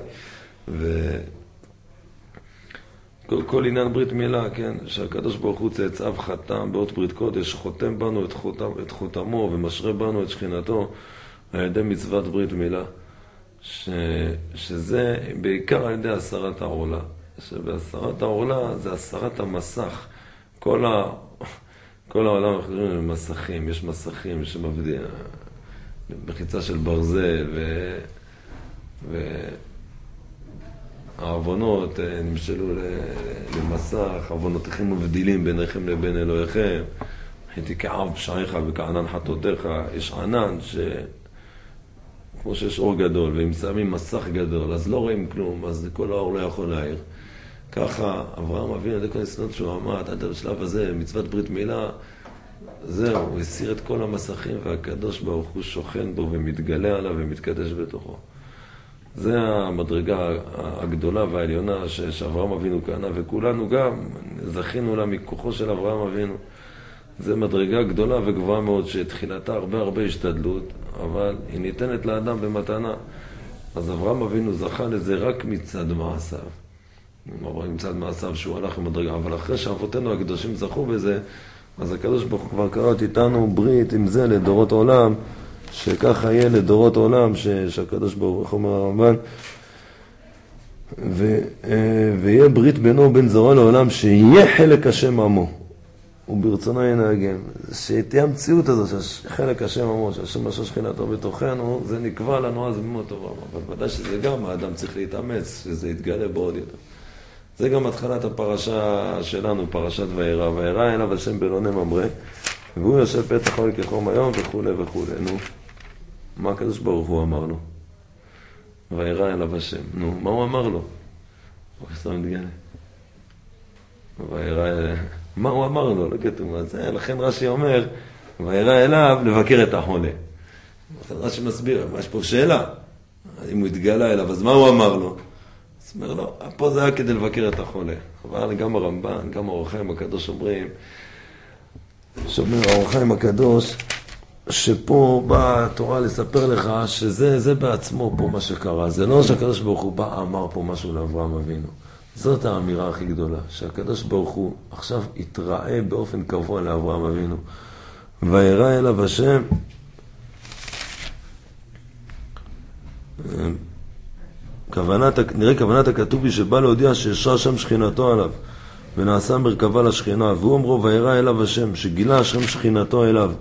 וכל עניין ברית מילה, כן, שהקדוש ברוך הוא צאצאיו חתם באות ברית קודש, חותם בנו את חותמו ומשרה בנו את שכינתו על ידי מצוות ברית מילה, שזה בעיקר על ידי הסרת העורלה. שבהסרת העורלה זה הסרת המסך. כל העולם מחזירים למסכים, יש מסכים שמבדיעים, בחיצה של ברזל, והעוונות נמשלו למסך, עוונותיכם מבדילים ביניכם לבין אלוהיכם, הייתי כעב פשעיך וכענן חטאותיך, יש ענן כמו שיש אור גדול, ואם שמים מסך גדול, אז לא רואים כלום, אז כל האור לא יכול להעיר. ככה אברהם אבינו עד כל הניסיונות שהוא עמד, עד השלב הזה, מצוות ברית מילה, זהו, הוא הסיר את כל המסכים, והקדוש ברוך הוא שוכן בו ומתגלה עליו ומתקדש בתוכו. זה המדרגה הגדולה והעליונה שאברהם אבינו קנה, וכולנו גם זכינו לה מכוחו של אברהם אבינו. זה מדרגה גדולה וגבוהה מאוד, שתחילתה הרבה השתדלות, אבל היא ניתנת לאדם במתנה. אז אברהם אבינו זכה לזה רק מצד מעשיו. מצד מעשיו שהוא הלך במדרגה, אבל אחרי שאבותינו הקדושים זכו בזה, אז הקדוש ברוך הוא כבר קראת איתנו ברית עם זה לדורות עולם, שככה יהיה לדורות עולם, שהקדוש ברוך הוא אומר הרמב"ן, ויהיה ברית בינו ובין זרעו לעולם, שיהיה חלק השם עמו. וברצונו ינהגם. שתהיה המציאות הזו, שחלק השם עמו, שהשם משרה שכינתו בתוכנו, זה נקבע לנו אז במות עולם. אבל ודאי שזה גם האדם צריך להתאמץ, שזה יתגלה בעוד יותר. זה גם התחלת הפרשה שלנו, פרשת וירא. וירא אליו השם בלוני ממרא, והוא יושב פתח אוהל כחום היום וכו' וכו'. נו, מה הקדוש ברוך הוא אמר לו? וירא אליו השם. נו, מה הוא אמר לו? וירא... מה הוא אמר לו? לא כתוב מה זה. לכן רש"י אומר, וירא אליו לבקר את החולה. לכן רש"י מסביר, מה יש פה שאלה? אם הוא התגלה אליו, אז מה הוא אמר לו? אז אומר לו, פה זה היה כדי לבקר את החולה. אבל גם הרמב"ן, גם האור החיים הקדוש אומרים, האור החיים הקדוש, שפה באה התורה לספר לך שזה בעצמו פה מה שקרה. זה לא שהקדוש ברוך הוא בא אמר פה משהו לאברהם אבינו. זאת האמירה הכי גדולה, שהקדוש ברוך הוא עכשיו יתראה באופן קבוע לאברהם אבינו. וירא אליו השם, נראה כוונת הכתוב היא שבא להודיע שישרה שם שכינתו עליו, ונעשה מרכבה לשכינה, והוא אמרו וירא אליו השם, שגילה השם שכינתו אליו.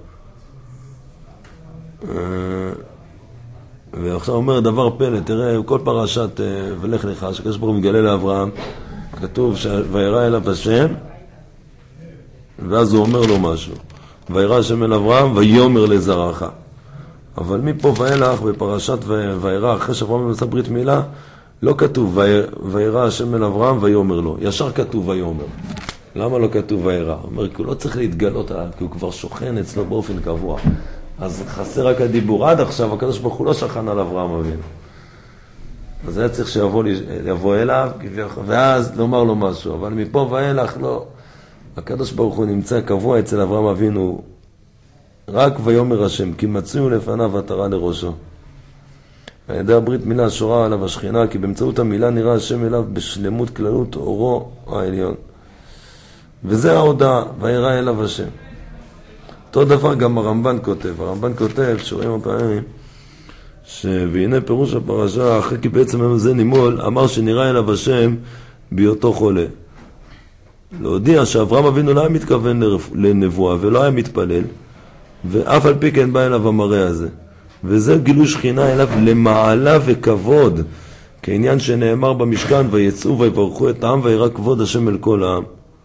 ועכשיו אומר דבר פלא, תראה, כל פרשת ולך לך, שקדוש ברוך הוא מגלה לאברהם, כתוב וירא אליו השם, ואז הוא אומר לו משהו. וירא השם אל אברהם, ויאמר לזרעך. אבל מפה ואילך, בפרשת וירא, אחרי שאברהם עשה ברית מילה, לא כתוב וירא השם אל אברהם, ויאמר לו. ישר כתוב ויאמר. למה לא כתוב וירא? הוא אומר, כי הוא לא צריך להתגלות עליו, כי הוא כבר שוכן אצלו באופן קבוע. אז חסר רק הדיבור. עד עכשיו, הקדוש ברוך הוא לא שכן על אברהם אבינו. אז היה צריך שיבוא אליו, ואז לומר לו משהו. אבל מפה ואילך לא. הקדוש ברוך הוא נמצא קבוע אצל אברהם אבינו, רק ויאמר השם, כי מצאו לפניו עטרה לראשו. על ידי הברית מילה שורה עליו השכינה, כי באמצעות המילה נראה השם אליו בשלמות כללות אורו העליון. וזה ההודעה, וירא אליו השם. אותו דבר גם הרמב"ן כותב, שרואים הפעמים, והנה פירוש הפרשה, אחרי כי בעצם זה נימול, אמר שנראה אליו השם בהיותו חולה. להודיע שאברהם אבינו לא היה מתכוון לנבואה ולא היה מתפלל, ואף על פי כן בא אליו המראה הזה. וזה גילוי שכינה אליו למעלה וכבוד, כעניין שנאמר במשכן, ויצאו ויברכו את העם וירא כבוד השם אל כל העם.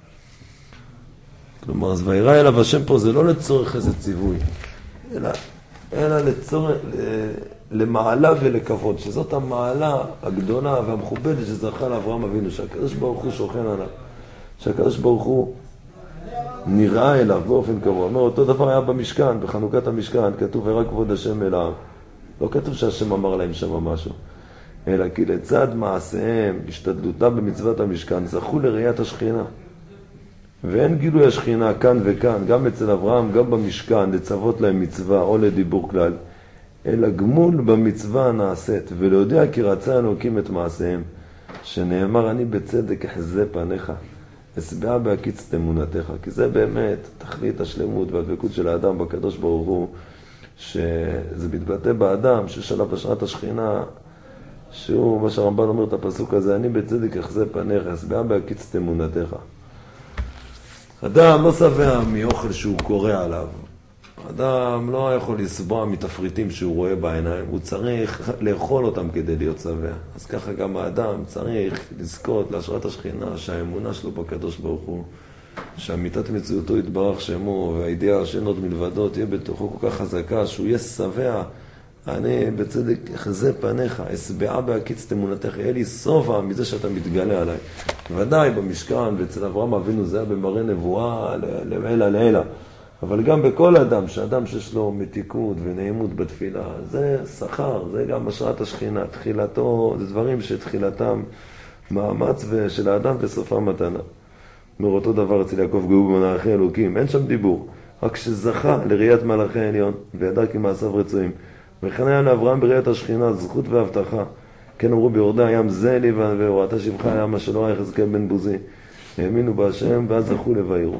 כלומר, אז וירא אליו השם פה זה לא לצורך איזה ציווי, אלא לצורך, למעלה ולכבוד, שזאת המעלה הגדולה והמכובדת שזכה לאברהם אבינו, שהקדוש ברוך הוא שוכן עליו, שהקדוש ברוך הוא נראה אליו באופן קבוע. אומר, אותו דבר היה במשכן, בחנוכת המשכן, כתוב וירא כבוד השם אל העם. לא כתוב שהשם אמר להם שם משהו, אלא כי לצד מעשיהם, השתדלותה במצוות המשכן, זכו לראיית השכינה. ואין גילוי השכינה כאן וכאן, גם אצל אברהם, גם במשכן, לצוות להם מצווה או לדיבור כלל, אלא גמול במצווה נעשית, ולהודיע כי רצה אלוקים את מעשיהם, שנאמר אני בצדק אחזה פניך, אשבעה בהקיץ אמונתך. כי זה באמת תכלית השלמות והדבקות של האדם בקדוש ברוך הוא, שזה מתבטא באדם שיש עליו השראת השכינה, שהוא, מה שהרמב"ן אומר את הפסוק הזה, אני בצדק אחזה פניך, אשבעה בהקיץ אמונתך. אדם לא שבע מאוכל שהוא קורא עליו. אדם לא יכול לסבוע מתפריטים שהוא רואה בעיניים. הוא צריך לאכול אותם כדי להיות שבע. אז ככה גם האדם צריך לזכות להשראת השכינה, שהאמונה שלו בקדוש ברוך הוא, שהמיתת מציאותו יתברך שמו, והידיעה שאין עוד מלבדו תהיה בתוכו כל כך חזקה, שהוא יהיה שבע. אני בצדק אחזה פניך, אשבעה בהקיץ אמונתך, יהיה לי שובע מזה שאתה מתגלה עליי. ודאי במשכן ואצל אברהם אבינו זה היה במראה נבואה לעילה לעילה. אבל גם בכל אדם, שאדם שיש לו מתיקות ונעימות בתפילה, זה שכר, זה גם השראת השכינה. תחילתו, זה דברים שתחילתם מאמץ של האדם וסופם מתנה. אומר אותו דבר אצל יעקב גאו במלאכי אלוקים, אין שם דיבור, רק שזכה לראיית מלאכי העליון וידע כי מעשיו רצויים. וכן היה לאברהם בראיית השכינה זכות והבטחה. כן אמרו ביורדי הים זה לי וראתה שבחה היה מה שלא היה יחזקאל בן בוזי. האמינו בהשם ואז זכו לבאירו.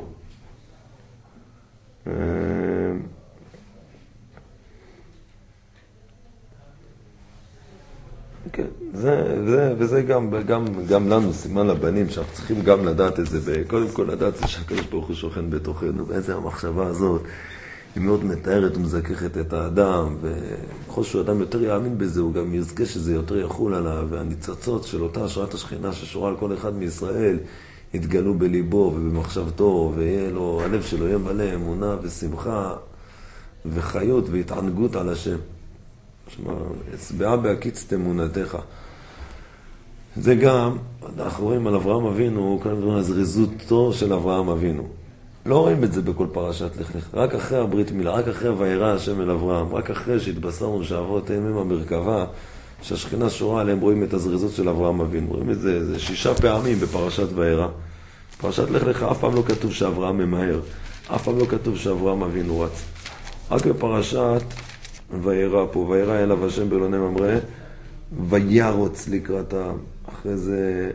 כן, וזה גם לנו, סימן לבנים, שאנחנו צריכים גם לדעת את זה, קודם כל לדעת זה שהקדוש ברוך הוא שוכן בתוכנו, ואיזה המחשבה הזאת היא מאוד מתארת ומזככת את האדם, וככל שהוא אדם יותר יאמין בזה, הוא גם יזכה שזה יותר יחול עליו, והניצוצות של אותה השראת השכינה ששורה על כל אחד מישראל, יתגלו בליבו ובמחשבתו, ויהיה לו, הלב שלו יהיה מלא אמונה ושמחה וחיות והתענגות על השם. אשבעה בהקיץ אמונתך. זה גם, אנחנו רואים על אברהם אבינו, כאן מדברים על זריזותו של אברהם אבינו. לא רואים את זה בכל פרשת לך לך. רק אחרי הברית מילה, רק אחרי וירא השם אל אברהם, רק אחרי שהתבשרנו שאבות הם המרכבה, שהשכינה שורה עליהם, רואים את הזריזות של אברהם אבינו. רואים את זה, זה 6 פעמים בפרשת וירא. פרשת לך לך אף פעם לא כתוב שאברהם ממהר, אף פעם לא כתוב שאברהם אבינו רץ. רק בפרשת וירא פה, וירא אליו השם באלוני ממרא, וירוץ לקראתם, אחרי זה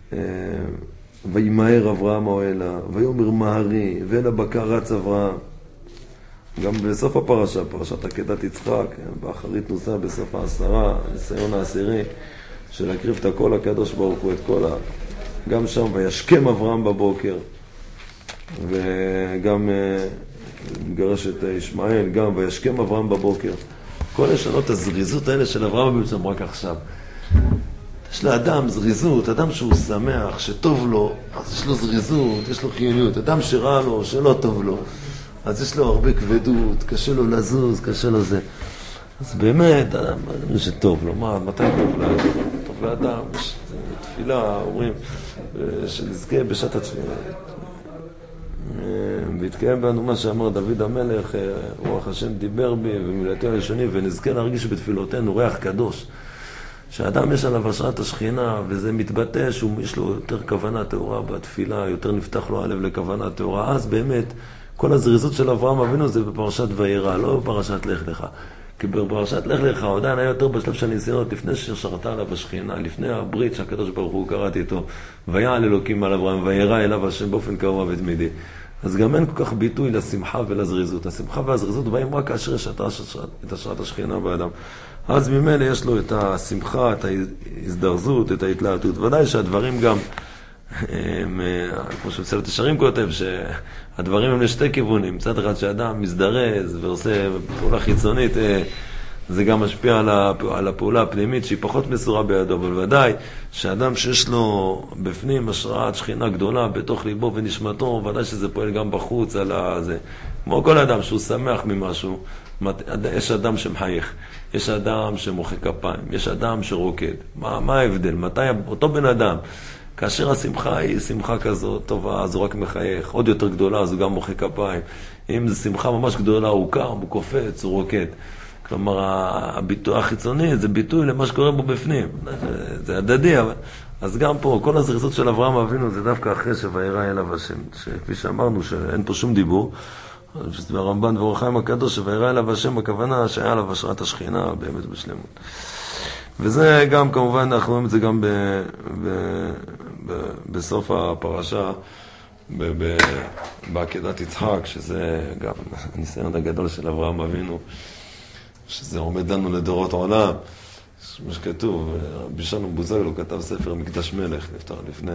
וימהר אברהם האוהלה, ויאמר מהרי, ואל הבקר רץ אברהם. גם בסוף הפרשה, פרשת עקדת יצחק, באחרית נוסע בסוף 10, ניסיון העשירי, של להקריב את הכל הקדוש ברוך הוא, את כל גם שם, וישכם אברהם בבוקר, וגם מגרש את ישמעאל, גם וישכם אברהם בבוקר. כל השנות הזריזות האלה של אברהם בעצם רק עכשיו. יש לאדם זריזות, אדם שהוא שמח, שטוב לו, אז יש לו זריזות, יש לו חיוניות. אדם שרע לו, שלא טוב לו, אז יש לו הרבה כבדות, קשה לו לזוז, קשה לו זה. אז באמת, אדם שטוב לו, מתי טוב לאדם? טוב לאדם, תפילה, אומרים, שנזכה בשעת התפילה. והתקיים בנו מה שאמר דוד המלך, רוח השם דיבר בי ומילאתי הלשוני, ונזכה להרגיש בתפילותינו ריח קדוש. שהאדם יש עליו השראת השכינה, וזה מתבטא שיש לו יותר כוונה טהורה בתפילה, יותר נפתח לו הלב לכוונה טהורה. אז באמת, כל הזריזות של אברהם אבינו זה בפרשת וירא, לא בפרשת לך לך. כי בפרשת לך לך הוא עדיין היה יותר בשלב של הניסיונות, לפני ששרתה עליו השכינה, לפני הברית שהקדוש ברוך הוא קראתי איתו, ויעל אלוקים על אברהם, וירא אליו השם באופן קרוב ותמידי. אז גם אין כל כך ביטוי לשמחה ולזריזות. השמחה והזריזות באים רק כאשר יש את השראת השכינה באדם. אז ממילא יש לו את השמחה, את ההזדרזות, את ההתלהטות. ודאי שהדברים גם, כמו שמסלת ישרים כותב, שהדברים הם לשתי כיוונים. מצד אחד שאדם מזדרז ועושה פעולה חיצונית, זה גם משפיע על הפעולה הפנימית שהיא פחות מסורה בידו, אבל ודאי שאדם שיש לו בפנים השראת שכינה גדולה בתוך ליבו ונשמתו, ודאי שזה פועל גם בחוץ על זה. כמו כל אדם שהוא שמח ממשהו, יש אדם שמחייך, יש אדם שמוחא כפיים, יש אדם שרוקד. מה ההבדל? מתי אותו בן אדם, כאשר השמחה היא שמחה כזאת טובה, אז הוא רק מחייך, עוד יותר גדולה, אז הוא גם מוחא כפיים. אם זו שמחה ממש גדולה, הוא קם, הוא קופץ, הוא רוקד. כלומר, הביטוי החיצוני זה ביטוי למה שקורה בו בפנים. זה הדדי, אבל... אז גם פה, כל הזריזות של אברהם אבינו זה דווקא אחרי שוירא אליו השם, שכפי שאמרנו שאין פה שום דיבור, שזה הרמב"ן ואור החיים הקדוש, שוירא אליו השם, הכוונה שהיה עליו השראת השכינה באמת בשלמות. וזה גם, כמובן, אנחנו רואים את זה גם בסוף הפרשה, בעקדת יצחק, שזה גם הניסיון הגדול של אברהם אבינו, שזה עומד לנו לדורות עולם. מה שכתוב, רבי שלום בוזגלו כתב ספר מקדש מלך, נפטר לפני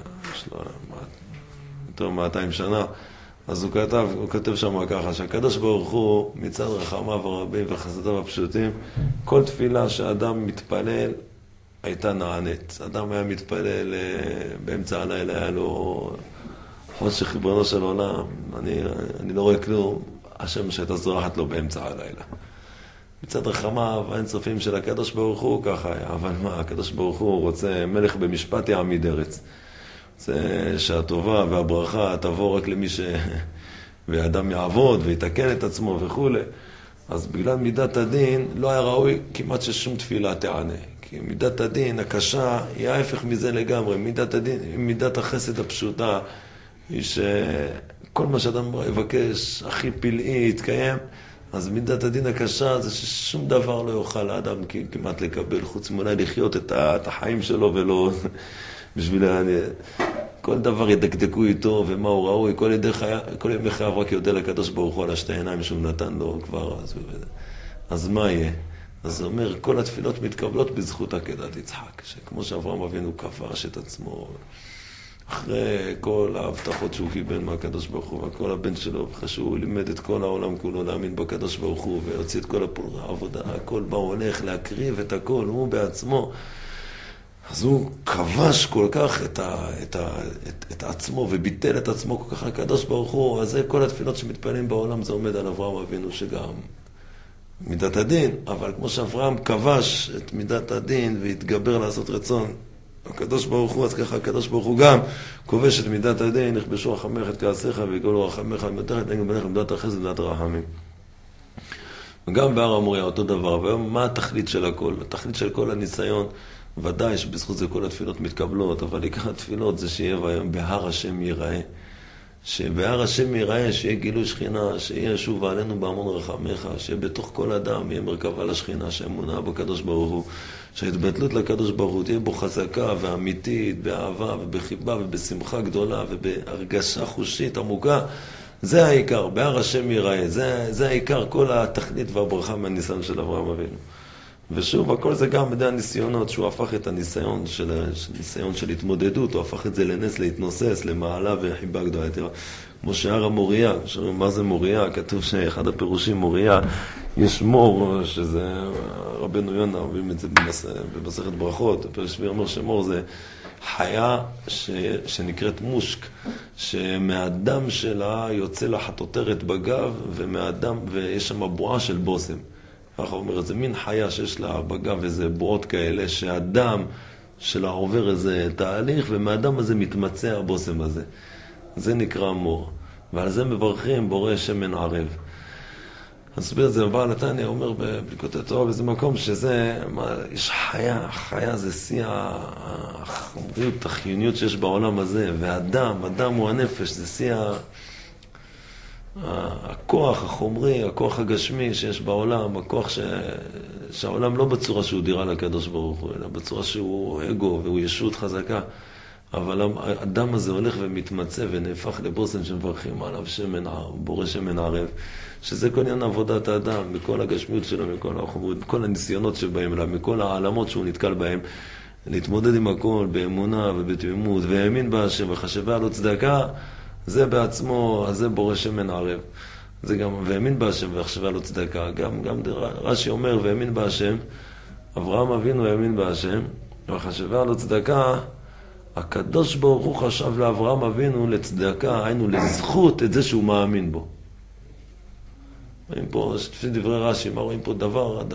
יותר מ-200 שנה. אז הוא כתב שם ככה, שהקדוש ברוך הוא מצד רחמיו הרבים וחסדיו הפשוטים, כל תפילה שאדם מתפלל הייתה נענית. אדם היה מתפלל באמצע הלילה, היה לו חושך ריבונו של עולם, אני לא רואה כלום, השם שהייתה זורחת לו באמצע הלילה. מצד רחמיו האינסופיים של הקדוש ברוך הוא ככה היה, אבל מה, הקדוש ברוך הוא רוצה מלך במשפט יעמיד ארץ. זה שהטובה והברכה תבוא רק למי ואדם יעבוד ויתקן את עצמו וכו'. אז בגלל מידת הדין לא היה ראוי כמעט ששום תפילה תענה. כי מידת הדין הקשה היא ההפך מזה לגמרי. מידת הדין, מידת החסד הפשוטה היא שכל מה שאדם יבקש הכי פלאי יתקיים. אז מידת הדין הקשה זה ששום דבר לא יוכל לאדם כמעט לקבל, חוץ מאולי לחיות את החיים שלו ולא בשביל כל דבר ידקדקו איתו ומה הוא ראוי, כל ימי חייו רק יודע לקדוש ברוך הוא על השתי עיניים שהוא נתן לו כבר. אז מה יהיה? אז זה אומר, כל התפילות מתקבלות בזכות עקדת יצחק, שכמו שאברהם אבינו כבש את עצמו, אחרי כל ההבטחות שהוא קיבל מהקדוש ברוך הוא, וכל הבן שלו, אחרי שהוא לימד את כל העולם כולו להאמין בקדוש ברוך הוא, והוציא את כל העבודה, הכל בה הוא הולך להקריב את הכל, הוא בעצמו. אז הוא כבש כל כך את עצמו, וביטל את עצמו כל כך לקדוש ברוך הוא. אז זה כל התפילות שמתפעלים בעולם, זה עומד על אברהם אבינו, שגם מידת הדין, אבל כמו שאברהם כבש את מידת הדין, והתגבר לעשות רצון הקדוש ברוך הוא, אז ככה הקדוש ברוך הוא גם כובש את מידת הדין, נכבשו רחמך את כעשיך ויגאלו רחמך ומתחת להם בניך מידת החסד ומידת הרחמים. וגם בהר המוריה אותו דבר. והיום מה התכלית של הכל? התכלית של כל הניסיון, ודאי שבזכות זה כל התפילות מתקבלות, אבל עיקר התפילות זה שיהיה בהר השם ייראה. שבהר השם ייראה, שיהיה גילוי שכינה, שיהיה שוב עלינו בהמון רחמך, שיהיה בתוך כל אדם, יהיה מרכבה לשכינה, שאמונה בקדוש ברוך הוא, שההתבטלות לקדוש ברוך הוא תהיה בו חזקה ואמיתית, באהבה ובחיבה ובשמחה גדולה ובהרגשה חושית עמוקה. זה העיקר, בהר השם ייראה, זה העיקר, כל התכלית והברכה מהניסיון של אברהם אבינו. ושוב, הכל זה גם בידי הניסיונות, שהוא הפך את הניסיון של התמודדות, הוא הפך את זה לנס, להתנוסס, למעלה וחיבה גדולה יותר. כמו שהר המוריה, מה זה מוריה? כתוב שאחד הפירושים מוריה, יש מור, שזה רבנו יונה, אומרים את זה במסכת ברכות, הפרשמי אומר שמור זה חיה שנקראת מושק, שמהדם שלה יוצא לה חטוטרת בגב, ויש שם בועה של בוסם. ככה אומר, זה מין חיה שיש לה בגב איזה בועות כאלה, שהדם שלה עובר איזה תהליך, ומהדם הזה מתמצא הבוסם הזה. זה נקרא מור. ועל זה מברכים בורא שמן ערב. הסביר את זה בבעל התניא, אומר בברכות התורה באיזה מקום שזה, יש חיה, חיה זה שיא החומריות, החיוניות שיש בעולם הזה, והאדם הוא הנפש, זה שיא הכוח החומרי, הכוח הגשמי שיש בעולם, הכוח שהעולם לא בצורה שהוא דירה לקדוש ברוך הוא, אלא בצורה שהוא אגו והוא ישות חזקה. אבל האדם הזה הולך ומתמצא ונהפך לבוסן שמברכים עליו בורא שמן ערב, שזה כל עניין עבודת האדם, מכל הגשמיות שלו, מכל הניסיונות שבהם אליו, מכל העלמות שהוא נתקל בהם, להתמודד עם הכל באמונה ובתמימות, והאמין בהשם וחשבה לו צדקה, זה בעצמו, זה בורא שמן ערב. זה גם, והאמין בהשם וחשבה לו צדקה. גם רש"י אומר, והאמין בהשם, אברהם אבינו האמין בהשם, וחשבה לו צדקה, הקדוש ברוך הוא חשב לאברהם אבינו לצדקה, היינו לזכות את זה שהוא מאמין בו. רואים פה, לפי דברי רש"י, מה רואים פה?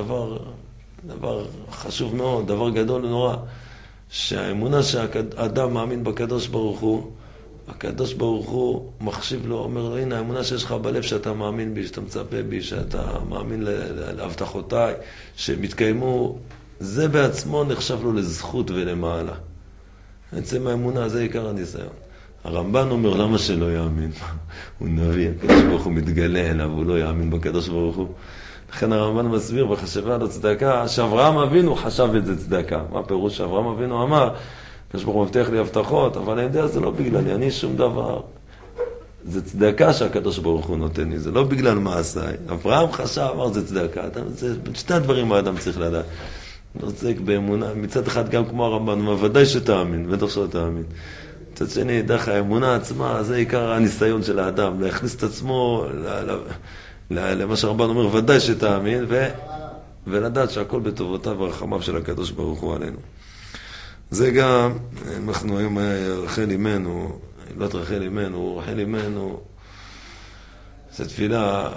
דבר חשוב מאוד, דבר גדול ונורא, שהאמונה שהאדם מאמין בקדוש ברוך הוא, הקדוש ברוך הוא מחשיב לו, אומר לו, הנה האמונה שיש לך בלב שאתה מאמין בי, שאתה מצפה בי, שאתה מאמין להבטחותיי, שמתקיימו, זה בעצמו נחשב לו לזכות ולמעלה. עצם האמונה, זה עיקר הניסיון. הרמב"ן אומר, למה שלא יאמין? הוא נביא, הקדוש ברוך הוא מתגלה אליו, הוא לא יאמין בקדוש ברוך הוא. לכן הרמב"ן מסביר בחשבה על הצדקה, שאברהם אבינו חשב את זה צדקה. מה פירוש? שאברהם אבינו אמר, הקדוש ברוך הוא מבטיח לי הבטחות, אבל אני יודע, זה לא בגללי, אני שום דבר. זה צדקה שהקדוש ברוך הוא נותן לי, זה לא בגלל מעשיי. אברהם חשב, אמר, זה צדקה. שתי הדברים האדם צריך לדעת. נוצק באמונה, מצד אחד גם כמו הרמב"ן, אבל ודאי שתאמין, בטח שלא תאמין. מצד שני, דרך האמונה עצמה, זה עיקר הניסיון של האדם, להכניס את עצמו למה שהרמב"ן אומר, ודאי שתאמין, ולדעת שהכל בטובותיו ורחמיו של הקדוש ברוך הוא עלינו. זה גם, אנחנו היום רחל אימנו, לא רחל אימנו, רחל אימנו, זה תפילה,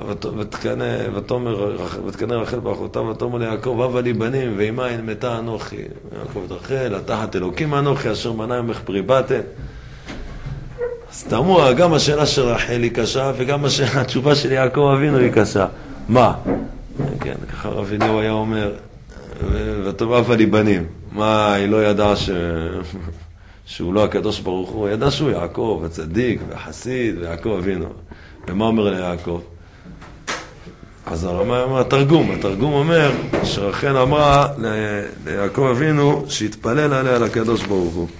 ותקנה רחל באחותה, ותאמר ליעקב, הבה לי בנים, ואימה אין מתה אנוכי. יעקב את רחל, תחת אלוקים אנוכי, אשר מנה ימך פרי בטן. אז תמוה, גם השאלה של רחל היא קשה, וגם התשובה של יעקב אבינו היא קשה. מה? כן, ככה רב אליהו היה אומר, ותאמר הבה לי בנים. מה, היא לא ידעה שהוא לא הקדוש ברוך הוא, היא ידעה שהוא יעקב, הצדיק, והחסיד, ויעקב אבינו. ומה אומר ליעקב? אז התרגום אומר שרחל אמרה ליעקב אבינו שהתפלל עליה לקדוש ברוך הוא.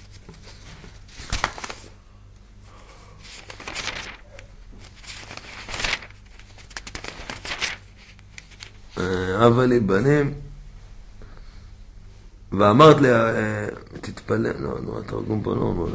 הבה לי בנים, ואמרת לי, תתפלל, לא, התרגום פה לא אומר,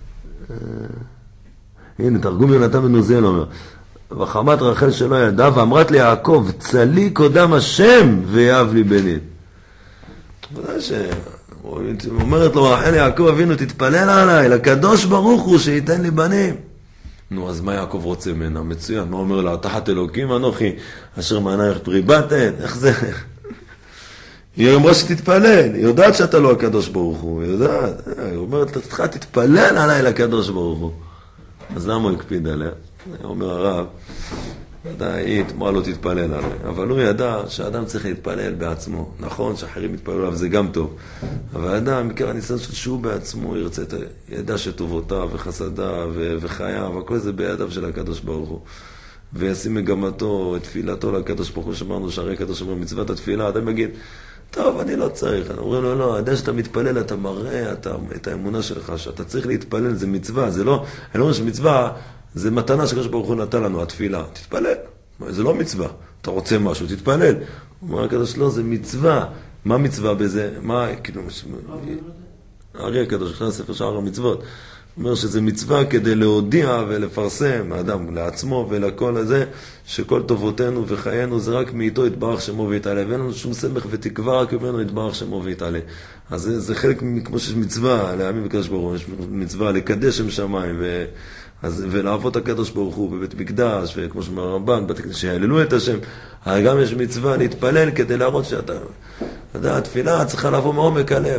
הנה, תרגום יונתן בן עוזיאל אומר, וחמת רחל שלא ידע, ואמרת לי יעקב, צלי קודם השם ויהב לי בנים. ודאי שאומרת לו רחל, יעקב אבינו, תתפלל עליי, לקדוש ברוך הוא שייתן לי בנים. נו, אז מה יעקב רוצה ממנה? מצוין, מה אומר לה? תחת אלוקים אנוכי, אשר מנה פרי בטן, איך זה? היא אמרה שתתפלל, היא יודעת שאתה לא הקדוש ברוך הוא, היא יודעת, היא אומרת, תתפלל עליי לקדוש ברוך הוא. אז למה הוא הקפיד עליה? אומר הרב, היא תמרה לא תתפלל עליה, אבל הוא ידע שהאדם צריך להתפלל בעצמו. נכון שאחרים יתפללו עליו, זה גם טוב, אבל האדם, מכיר הניסיון שהוא בעצמו ירצה, ידע שטובותיו וחסדיו וחייו, הכל זה בידיו של הקדוש ברוך הוא. וישים מגמתו, את תפילתו לקדוש ברוך הוא, שאמרנו שהרי הקדוש אומר מצוות התפילה, אדם יגיד, טוב, אני לא צריך. אומרים לו, לא, ידע שאתה מתפלל, אתה מראה את האמונה שלך, שאתה צריך להתפלל, זה מצווה, זה לא, אני לא אומר שמצווה, זה מתנה שקדוש ברוך הוא נתן לנו, התפילה, תתפלל, זה לא מצווה, אתה רוצה משהו, תתפלל. הוא אומר הקדוש, לא, זה מצווה, מה מצווה בזה, מה, כאילו, הרי הקדוש, נכנס ספר שער המצוות, אומר שזה מצווה כדי להודיע ולפרסם האדם לעצמו ולכל הזה, שכל טובותינו וחיינו זה רק מאיתו יתברך שמו ויתעלה, ואין לנו שום שמח ותקווה רק ממנו יתברך שמו ויתעלה. אז זה חלק כמו שיש מצווה להאמין בקדוש ברוך הוא, יש מצווה לקדש שם שמיים ולעבוד הקדוש ברוך הוא בבית מקדש, וכמו שאומר הרמב"ן, שיהללו את השם. גם יש מצווה להתפלל כדי להראות שאתה, התפילה צריכה לבוא מעומק הלב.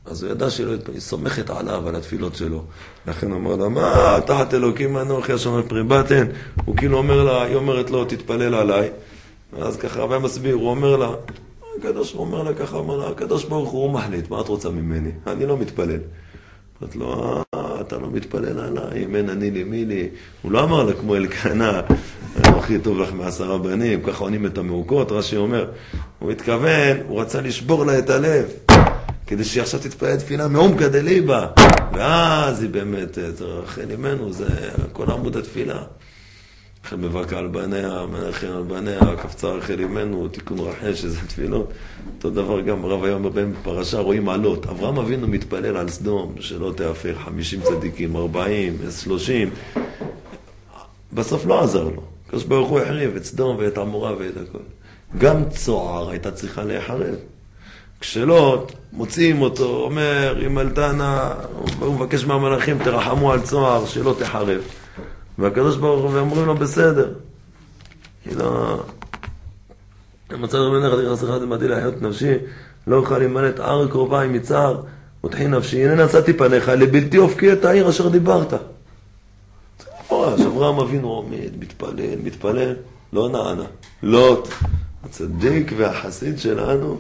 אז הוא ידע היא סומכת עליו, על התפילות שלו. לכן הוא אומר לה, מה, תחת אלוקים אנוכי השומר פרי בטן? הוא כאילו אומר לה, היא אומרת לו, תתפלל עליי. ואז ככה, הרב מסביר, הוא אומר לה, הקדוש, הוא אומר לה ככה, אומר לה, הקדוש ברוך הוא מחליט, מה את רוצה ממני? אני לא מתפלל. אמרת לו, אתה לא מתפלל עליי, אם אין אני לי מי לי. הוא לא אמר לה כמו אלקנה, הכי טוב לך מ10 בנים, ככה עונים את המעוקות, רש"י אומר. הוא התכוון, הוא רצה לשבור לה את הלב, כדי שהיא עכשיו תתפלל תפילה מעומקא דליבא. ואז היא באמת, רחל אימנו, זה כל עמוד התפילה. רחל מבכה על בניה, מנחם על בניה, קפצה רחל אימנו, תיקון רחל, שזה תפילות. אותו דבר גם הרב היום בבין פרשה רואים עלות. אברהם אבינו מתפלל על סדום, שלא תהפך 50 צדיקים, 40, 30. בסוף לא עזר לו. הקדוש ברוך הוא החריב את סדום ואת עמורה ואת הכל. גם צוער הייתה צריכה להיחרב. כשלא, מוציאים אותו, אומר, אם אלתנה, הוא מבקש מהמלאכים, תרחמו על צוער, שלא תחרב. והקדוש ברוך הוא, ואומרים לו, בסדר. היא לא... המצד רבי נחת יחס אחד למדי להחיות נפשי, לא אוכל למלא את הר קרובה עם מצער, ותחי נפשי, הנה נשאתי פניך, לבלתי אופקי את העיר אשר דיברת. אברהם אבינו עומד, מתפלל, לא נענה. לוט, הצדיק והחסיד שלנו,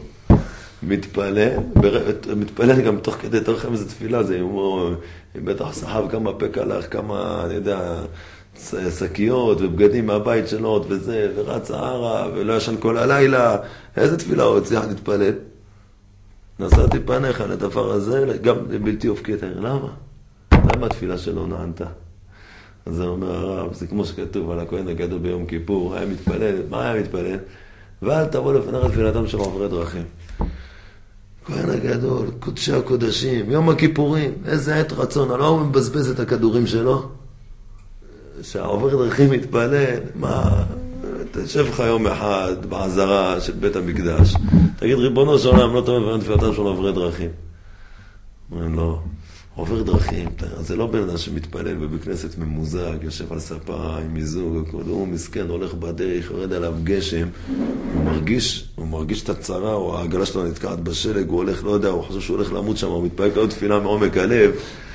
מתפלל גם תוך כדי תרחם איזו תפילה, זה בטח סחב כמה פקלח, כמה, אני יודע, שקיות ובגדים מהבית שלו וזה, ורץ הערה, ולא ישן כל הלילה. איזה תפילה הוא הצליח להתפלל? נשאתי פניך לדבר הזה, גם לבלתי אופקי את העיר. למה? למה התפילה שלו נענתה? אז זה אומר הרב, זה כמו שכתוב על הכהן הגדול ביום כיפור, היה מתפלל, מה היה מתפלל? ואל תבוא לפניך תפילתם של עוברי דרכים. כהן הגדול, קודשי הקודשים, יום הכיפורים, איזה עת רצון, אני לא מבזבז את הכדורים שלו, שהעובר דרכים מתפלל, מה, תשב לך יום אחד בעזרה של בית המקדש, תגיד ריבונו של עולם, לא תמיד ואין תפילתם של עוברי דרכים. אומרים לו, עובר דרכים, זה לא בן אדם שמתפלל ובכנסת ממוזג, יושב על ספה עם מיזוג, הוא מסכן, הולך בדרך, יורד עליו גשם, הוא מרגיש את הצרה, או העגלה שלו נתקעת בשלג, הוא הולך, לא יודע, הוא חושב שהוא הולך למות שם, הוא מתפלל כזאת תפילה מעומק הלב,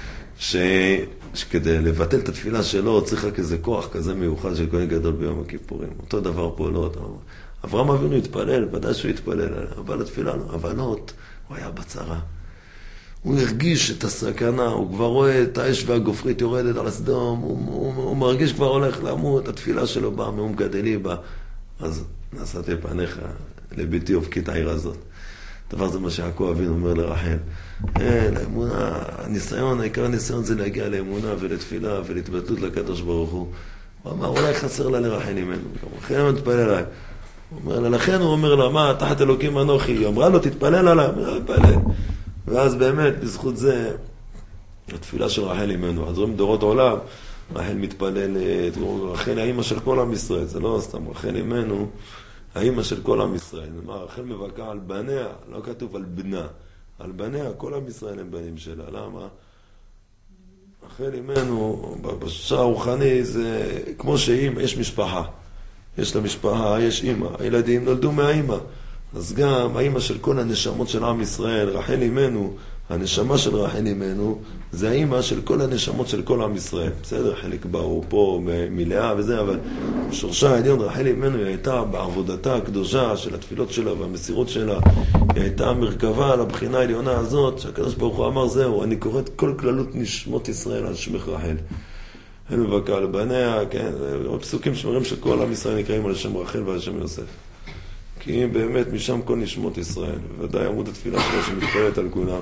שכדי לבטל את התפילה שלו, צריך רק איזה כוח כזה מיוחד של כהן גדול ביום הכיפורים. אותו דבר פה לא, אברהם אבינו התפלל, ודאי שהוא התפלל, אבל התפילה לא, אבל לא, הוא היה בצרה. הוא הרגיש את הסכנה, הוא כבר רואה את האש והגופרית יורדת על הסדום, הוא מרגיש כבר הולך למות, התפילה שלו באה מעומקא דליבא. אז נשאתי פניך לבלתי אופקי את העיר הזאת. דבר זה מה שיעקב אבינו אומר לרחל. לאמונה, הניסיון, העיקר הניסיון זה להגיע לאמונה ולתפילה ולהתבטלות לקדוש ברוך הוא. הוא אמר, אולי חסר לה לרחל ממנו. רחל לא מתפלל עליי. הוא אומר לה, לכן הוא אומר לה, מה, תחת אלוקים אנוכי? היא אמרה לו, תתפלל עליי. הוא מתפלל. ואז באמת, בזכות זה, התפילה של רחל אימנו. אז רואים דורות עולם, רחל מתפללת, רחל האמא של כל עם ישראל, זה לא סתם, רחל אימנו, האמא של כל עם ישראל. רחל מבכה על בניה, לא כתוב על בנה, על בניה, כל עם ישראל הם בנים שלה. למה? רחל אימנו, בשעה הרוחני, זה כמו שאמא, יש משפחה. יש לה משפחה, יש אמא, הילדים נולדו מהאמא. אז גם האמא של כל הנשמות של עם ישראל, רחל אימנו, הנשמה של רחל אימנו, זה האמא של כל הנשמות של כל עם ישראל. בסדר, חלק באו פה מלאה וזה, אבל שורשה העליון, רחל אימנו, היא הייתה בעבודתה הקדושה של התפילות שלה והמסירות שלה, היא הייתה מרכבה על הבחינה העליונה הזאת, שהקדוש ברוך הוא אמר, זהו, אני קורא את כל כללות נשמות ישראל על שמך רחל. הם מבקר על בניה, כן, פסוקים שמרים שכל עם ישראל נקראים על שם רחל ועל שם יוסף. כי אם באמת משם כל נשמות ישראל, ובוודאי עמוד התפילה שלו שמתפללת על כולם.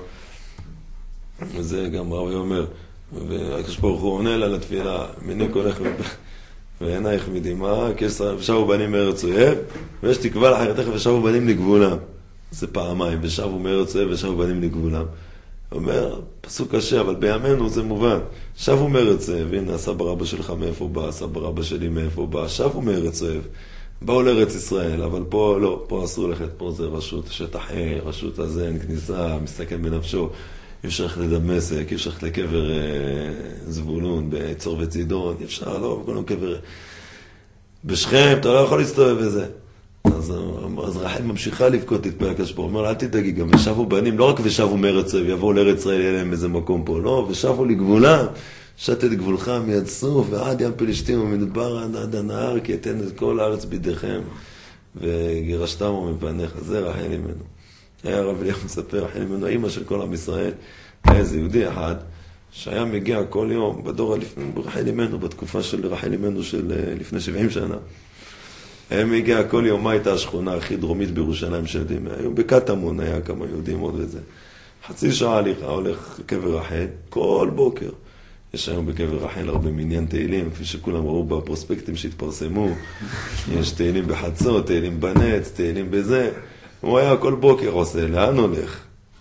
וזה גם רבי אומר, והקדוש ברוך הוא עונה לה לתפילה, מני קולך ועינייך מדמעה, כי יש ושבו בנים מארץ אויב, ויש תקווה לחייתך ושבו בנים לגבולם. זה פעמיים, ושבו מארץ אויב ושבו בנים לגבולם. הוא אומר, פסוק קשה, אבל בימינו זה מובן. שבו מארץ אויב, הנה הסבא רבא שלך מאיפה בא, הסבא רבא שלי מאיפה בא, שבו מארץ אויב. באו לארץ ישראל, אבל פה לא, פה אסור ללכת, פה זה רשות שטח, רשות הזה, אין כניסה, מסתכל בנפשו, אי אפשר ללכת לדמשק, אי אפשר ללכת לקבר זבולון, בצור וצידון, אי אפשר, לא, בכל קבר בשכם, אתה לא יכול להסתובב בזה. אז אז רחל ממשיכה לבכות, להתפלל לקדוש ברוך הוא, אומר לה, אל תדאגי, גם ושבו בנים, לא רק ושבו מארץ ישראל, יבואו לארץ ישראל, יהיה להם איזה מקום פה, לא, ושבו לגבולם, שת את גבולך מיד סוף, ועד ים פלישתים ומדבר עד הנהר, כי אתן את כל הארץ בידיכם, וגירשתם מפניך. זה רחל אמנו. היה הרב אליהו מספר, רחל אמנו, האמא של כל עם ישראל, היה איזה יהודי אחד, שהיה מגיע כל יום, בדור רחל אמנו, בתקופה של רחל אמנו של לפני 70 שנה, היה מגיע כל יום, מה הייתה השכונה הכי דרומית בירושלים שיודעים? היום בקטמון היה כמה יהודים עוד וזה. חצי שעה הליכה, הולך לקבר רחל, כל בוקר. יש היום בקבר רחל הרבה מניין תהילים, כפי שכולם ראו בפרוספקטים שהתפרסמו. יש תהילים בחצות, תהילים בנץ, תהילים בזה. הוא היה כל בוקר עושה, לאן הולך?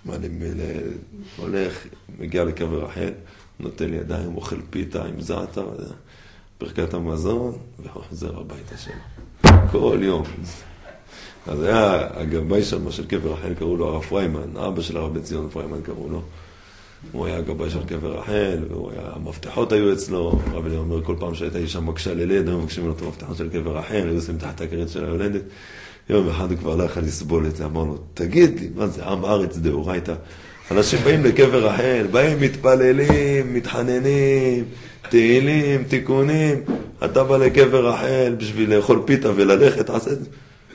הולך, מגיע לקבר רחל, נוטל ידיים, אוכל פיתה עם זעתר, ברכת המזון, וחוזר הביתה שלו. כל יום. אז היה הגבאי שם של קבר רחל, קראו לו הרב פריימן, אבא של הרב בן ציון פריימן קראו לו. הוא היה הגבאי של קבר רחל, המפתחות היו אצלו, הרב אליהו אומר, כל פעם שהייתה אישה מקשה ללד, היו מקשים לו את המפתחות של קבר רחל, היו עושים תחת הכרית של היולדת. יום אחד הוא כבר לא יכול לסבול את זה, אמר לו, תגיד לי, מה זה, עם ארץ דאורייתא? אנשים באים לקבר רחל, באים מתפללים, מתחננים, תהילים, תיקונים, אתה בא לקבר רחל בשביל לאכול פיתה וללכת, עשה את זה.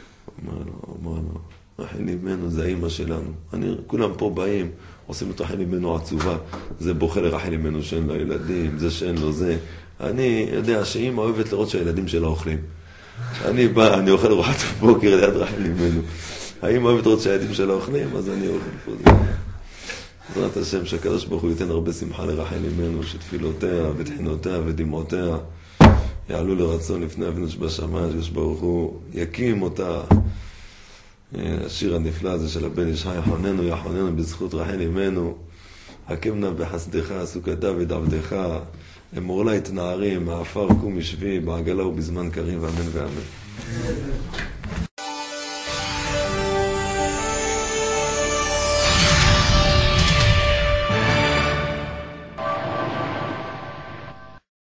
אמר לו, רחל אמנו, זה האמא שלנו. כולם פה באים, עושים את רחל אמנו עצובה, זה בוכה לרחל אמנו שאין לו ילדים, זה שאין לו זה. אני יודע שאמא אוהבת לראות שהילדים שלה אוכלים. אני בא, אני אוכל ארוחת בוקר ליד רחל אמנו. האמא אוהבת לראות שהילדים שלה אוכלים, אז אני אוכל פה. בעזרת השם שהקדוש ברוך הוא ייתן הרבה שמחה לרחל אמנו, שתפילותיה ותחינותיה ודמעותיה יעלו לרצון לפני אבינו שבשמיים, שקדוש ברוך הוא יקים אותה. השיר הנפלא הזה של הבן ישי, יחוננו יחוננו בזכות רחל אמנו, הקם נא בחסדך סוכתה ודעבדך, אמור לה את נערים, מעפר קום ישבי, בעגלה ובזמן קרים, ואמן ואמן.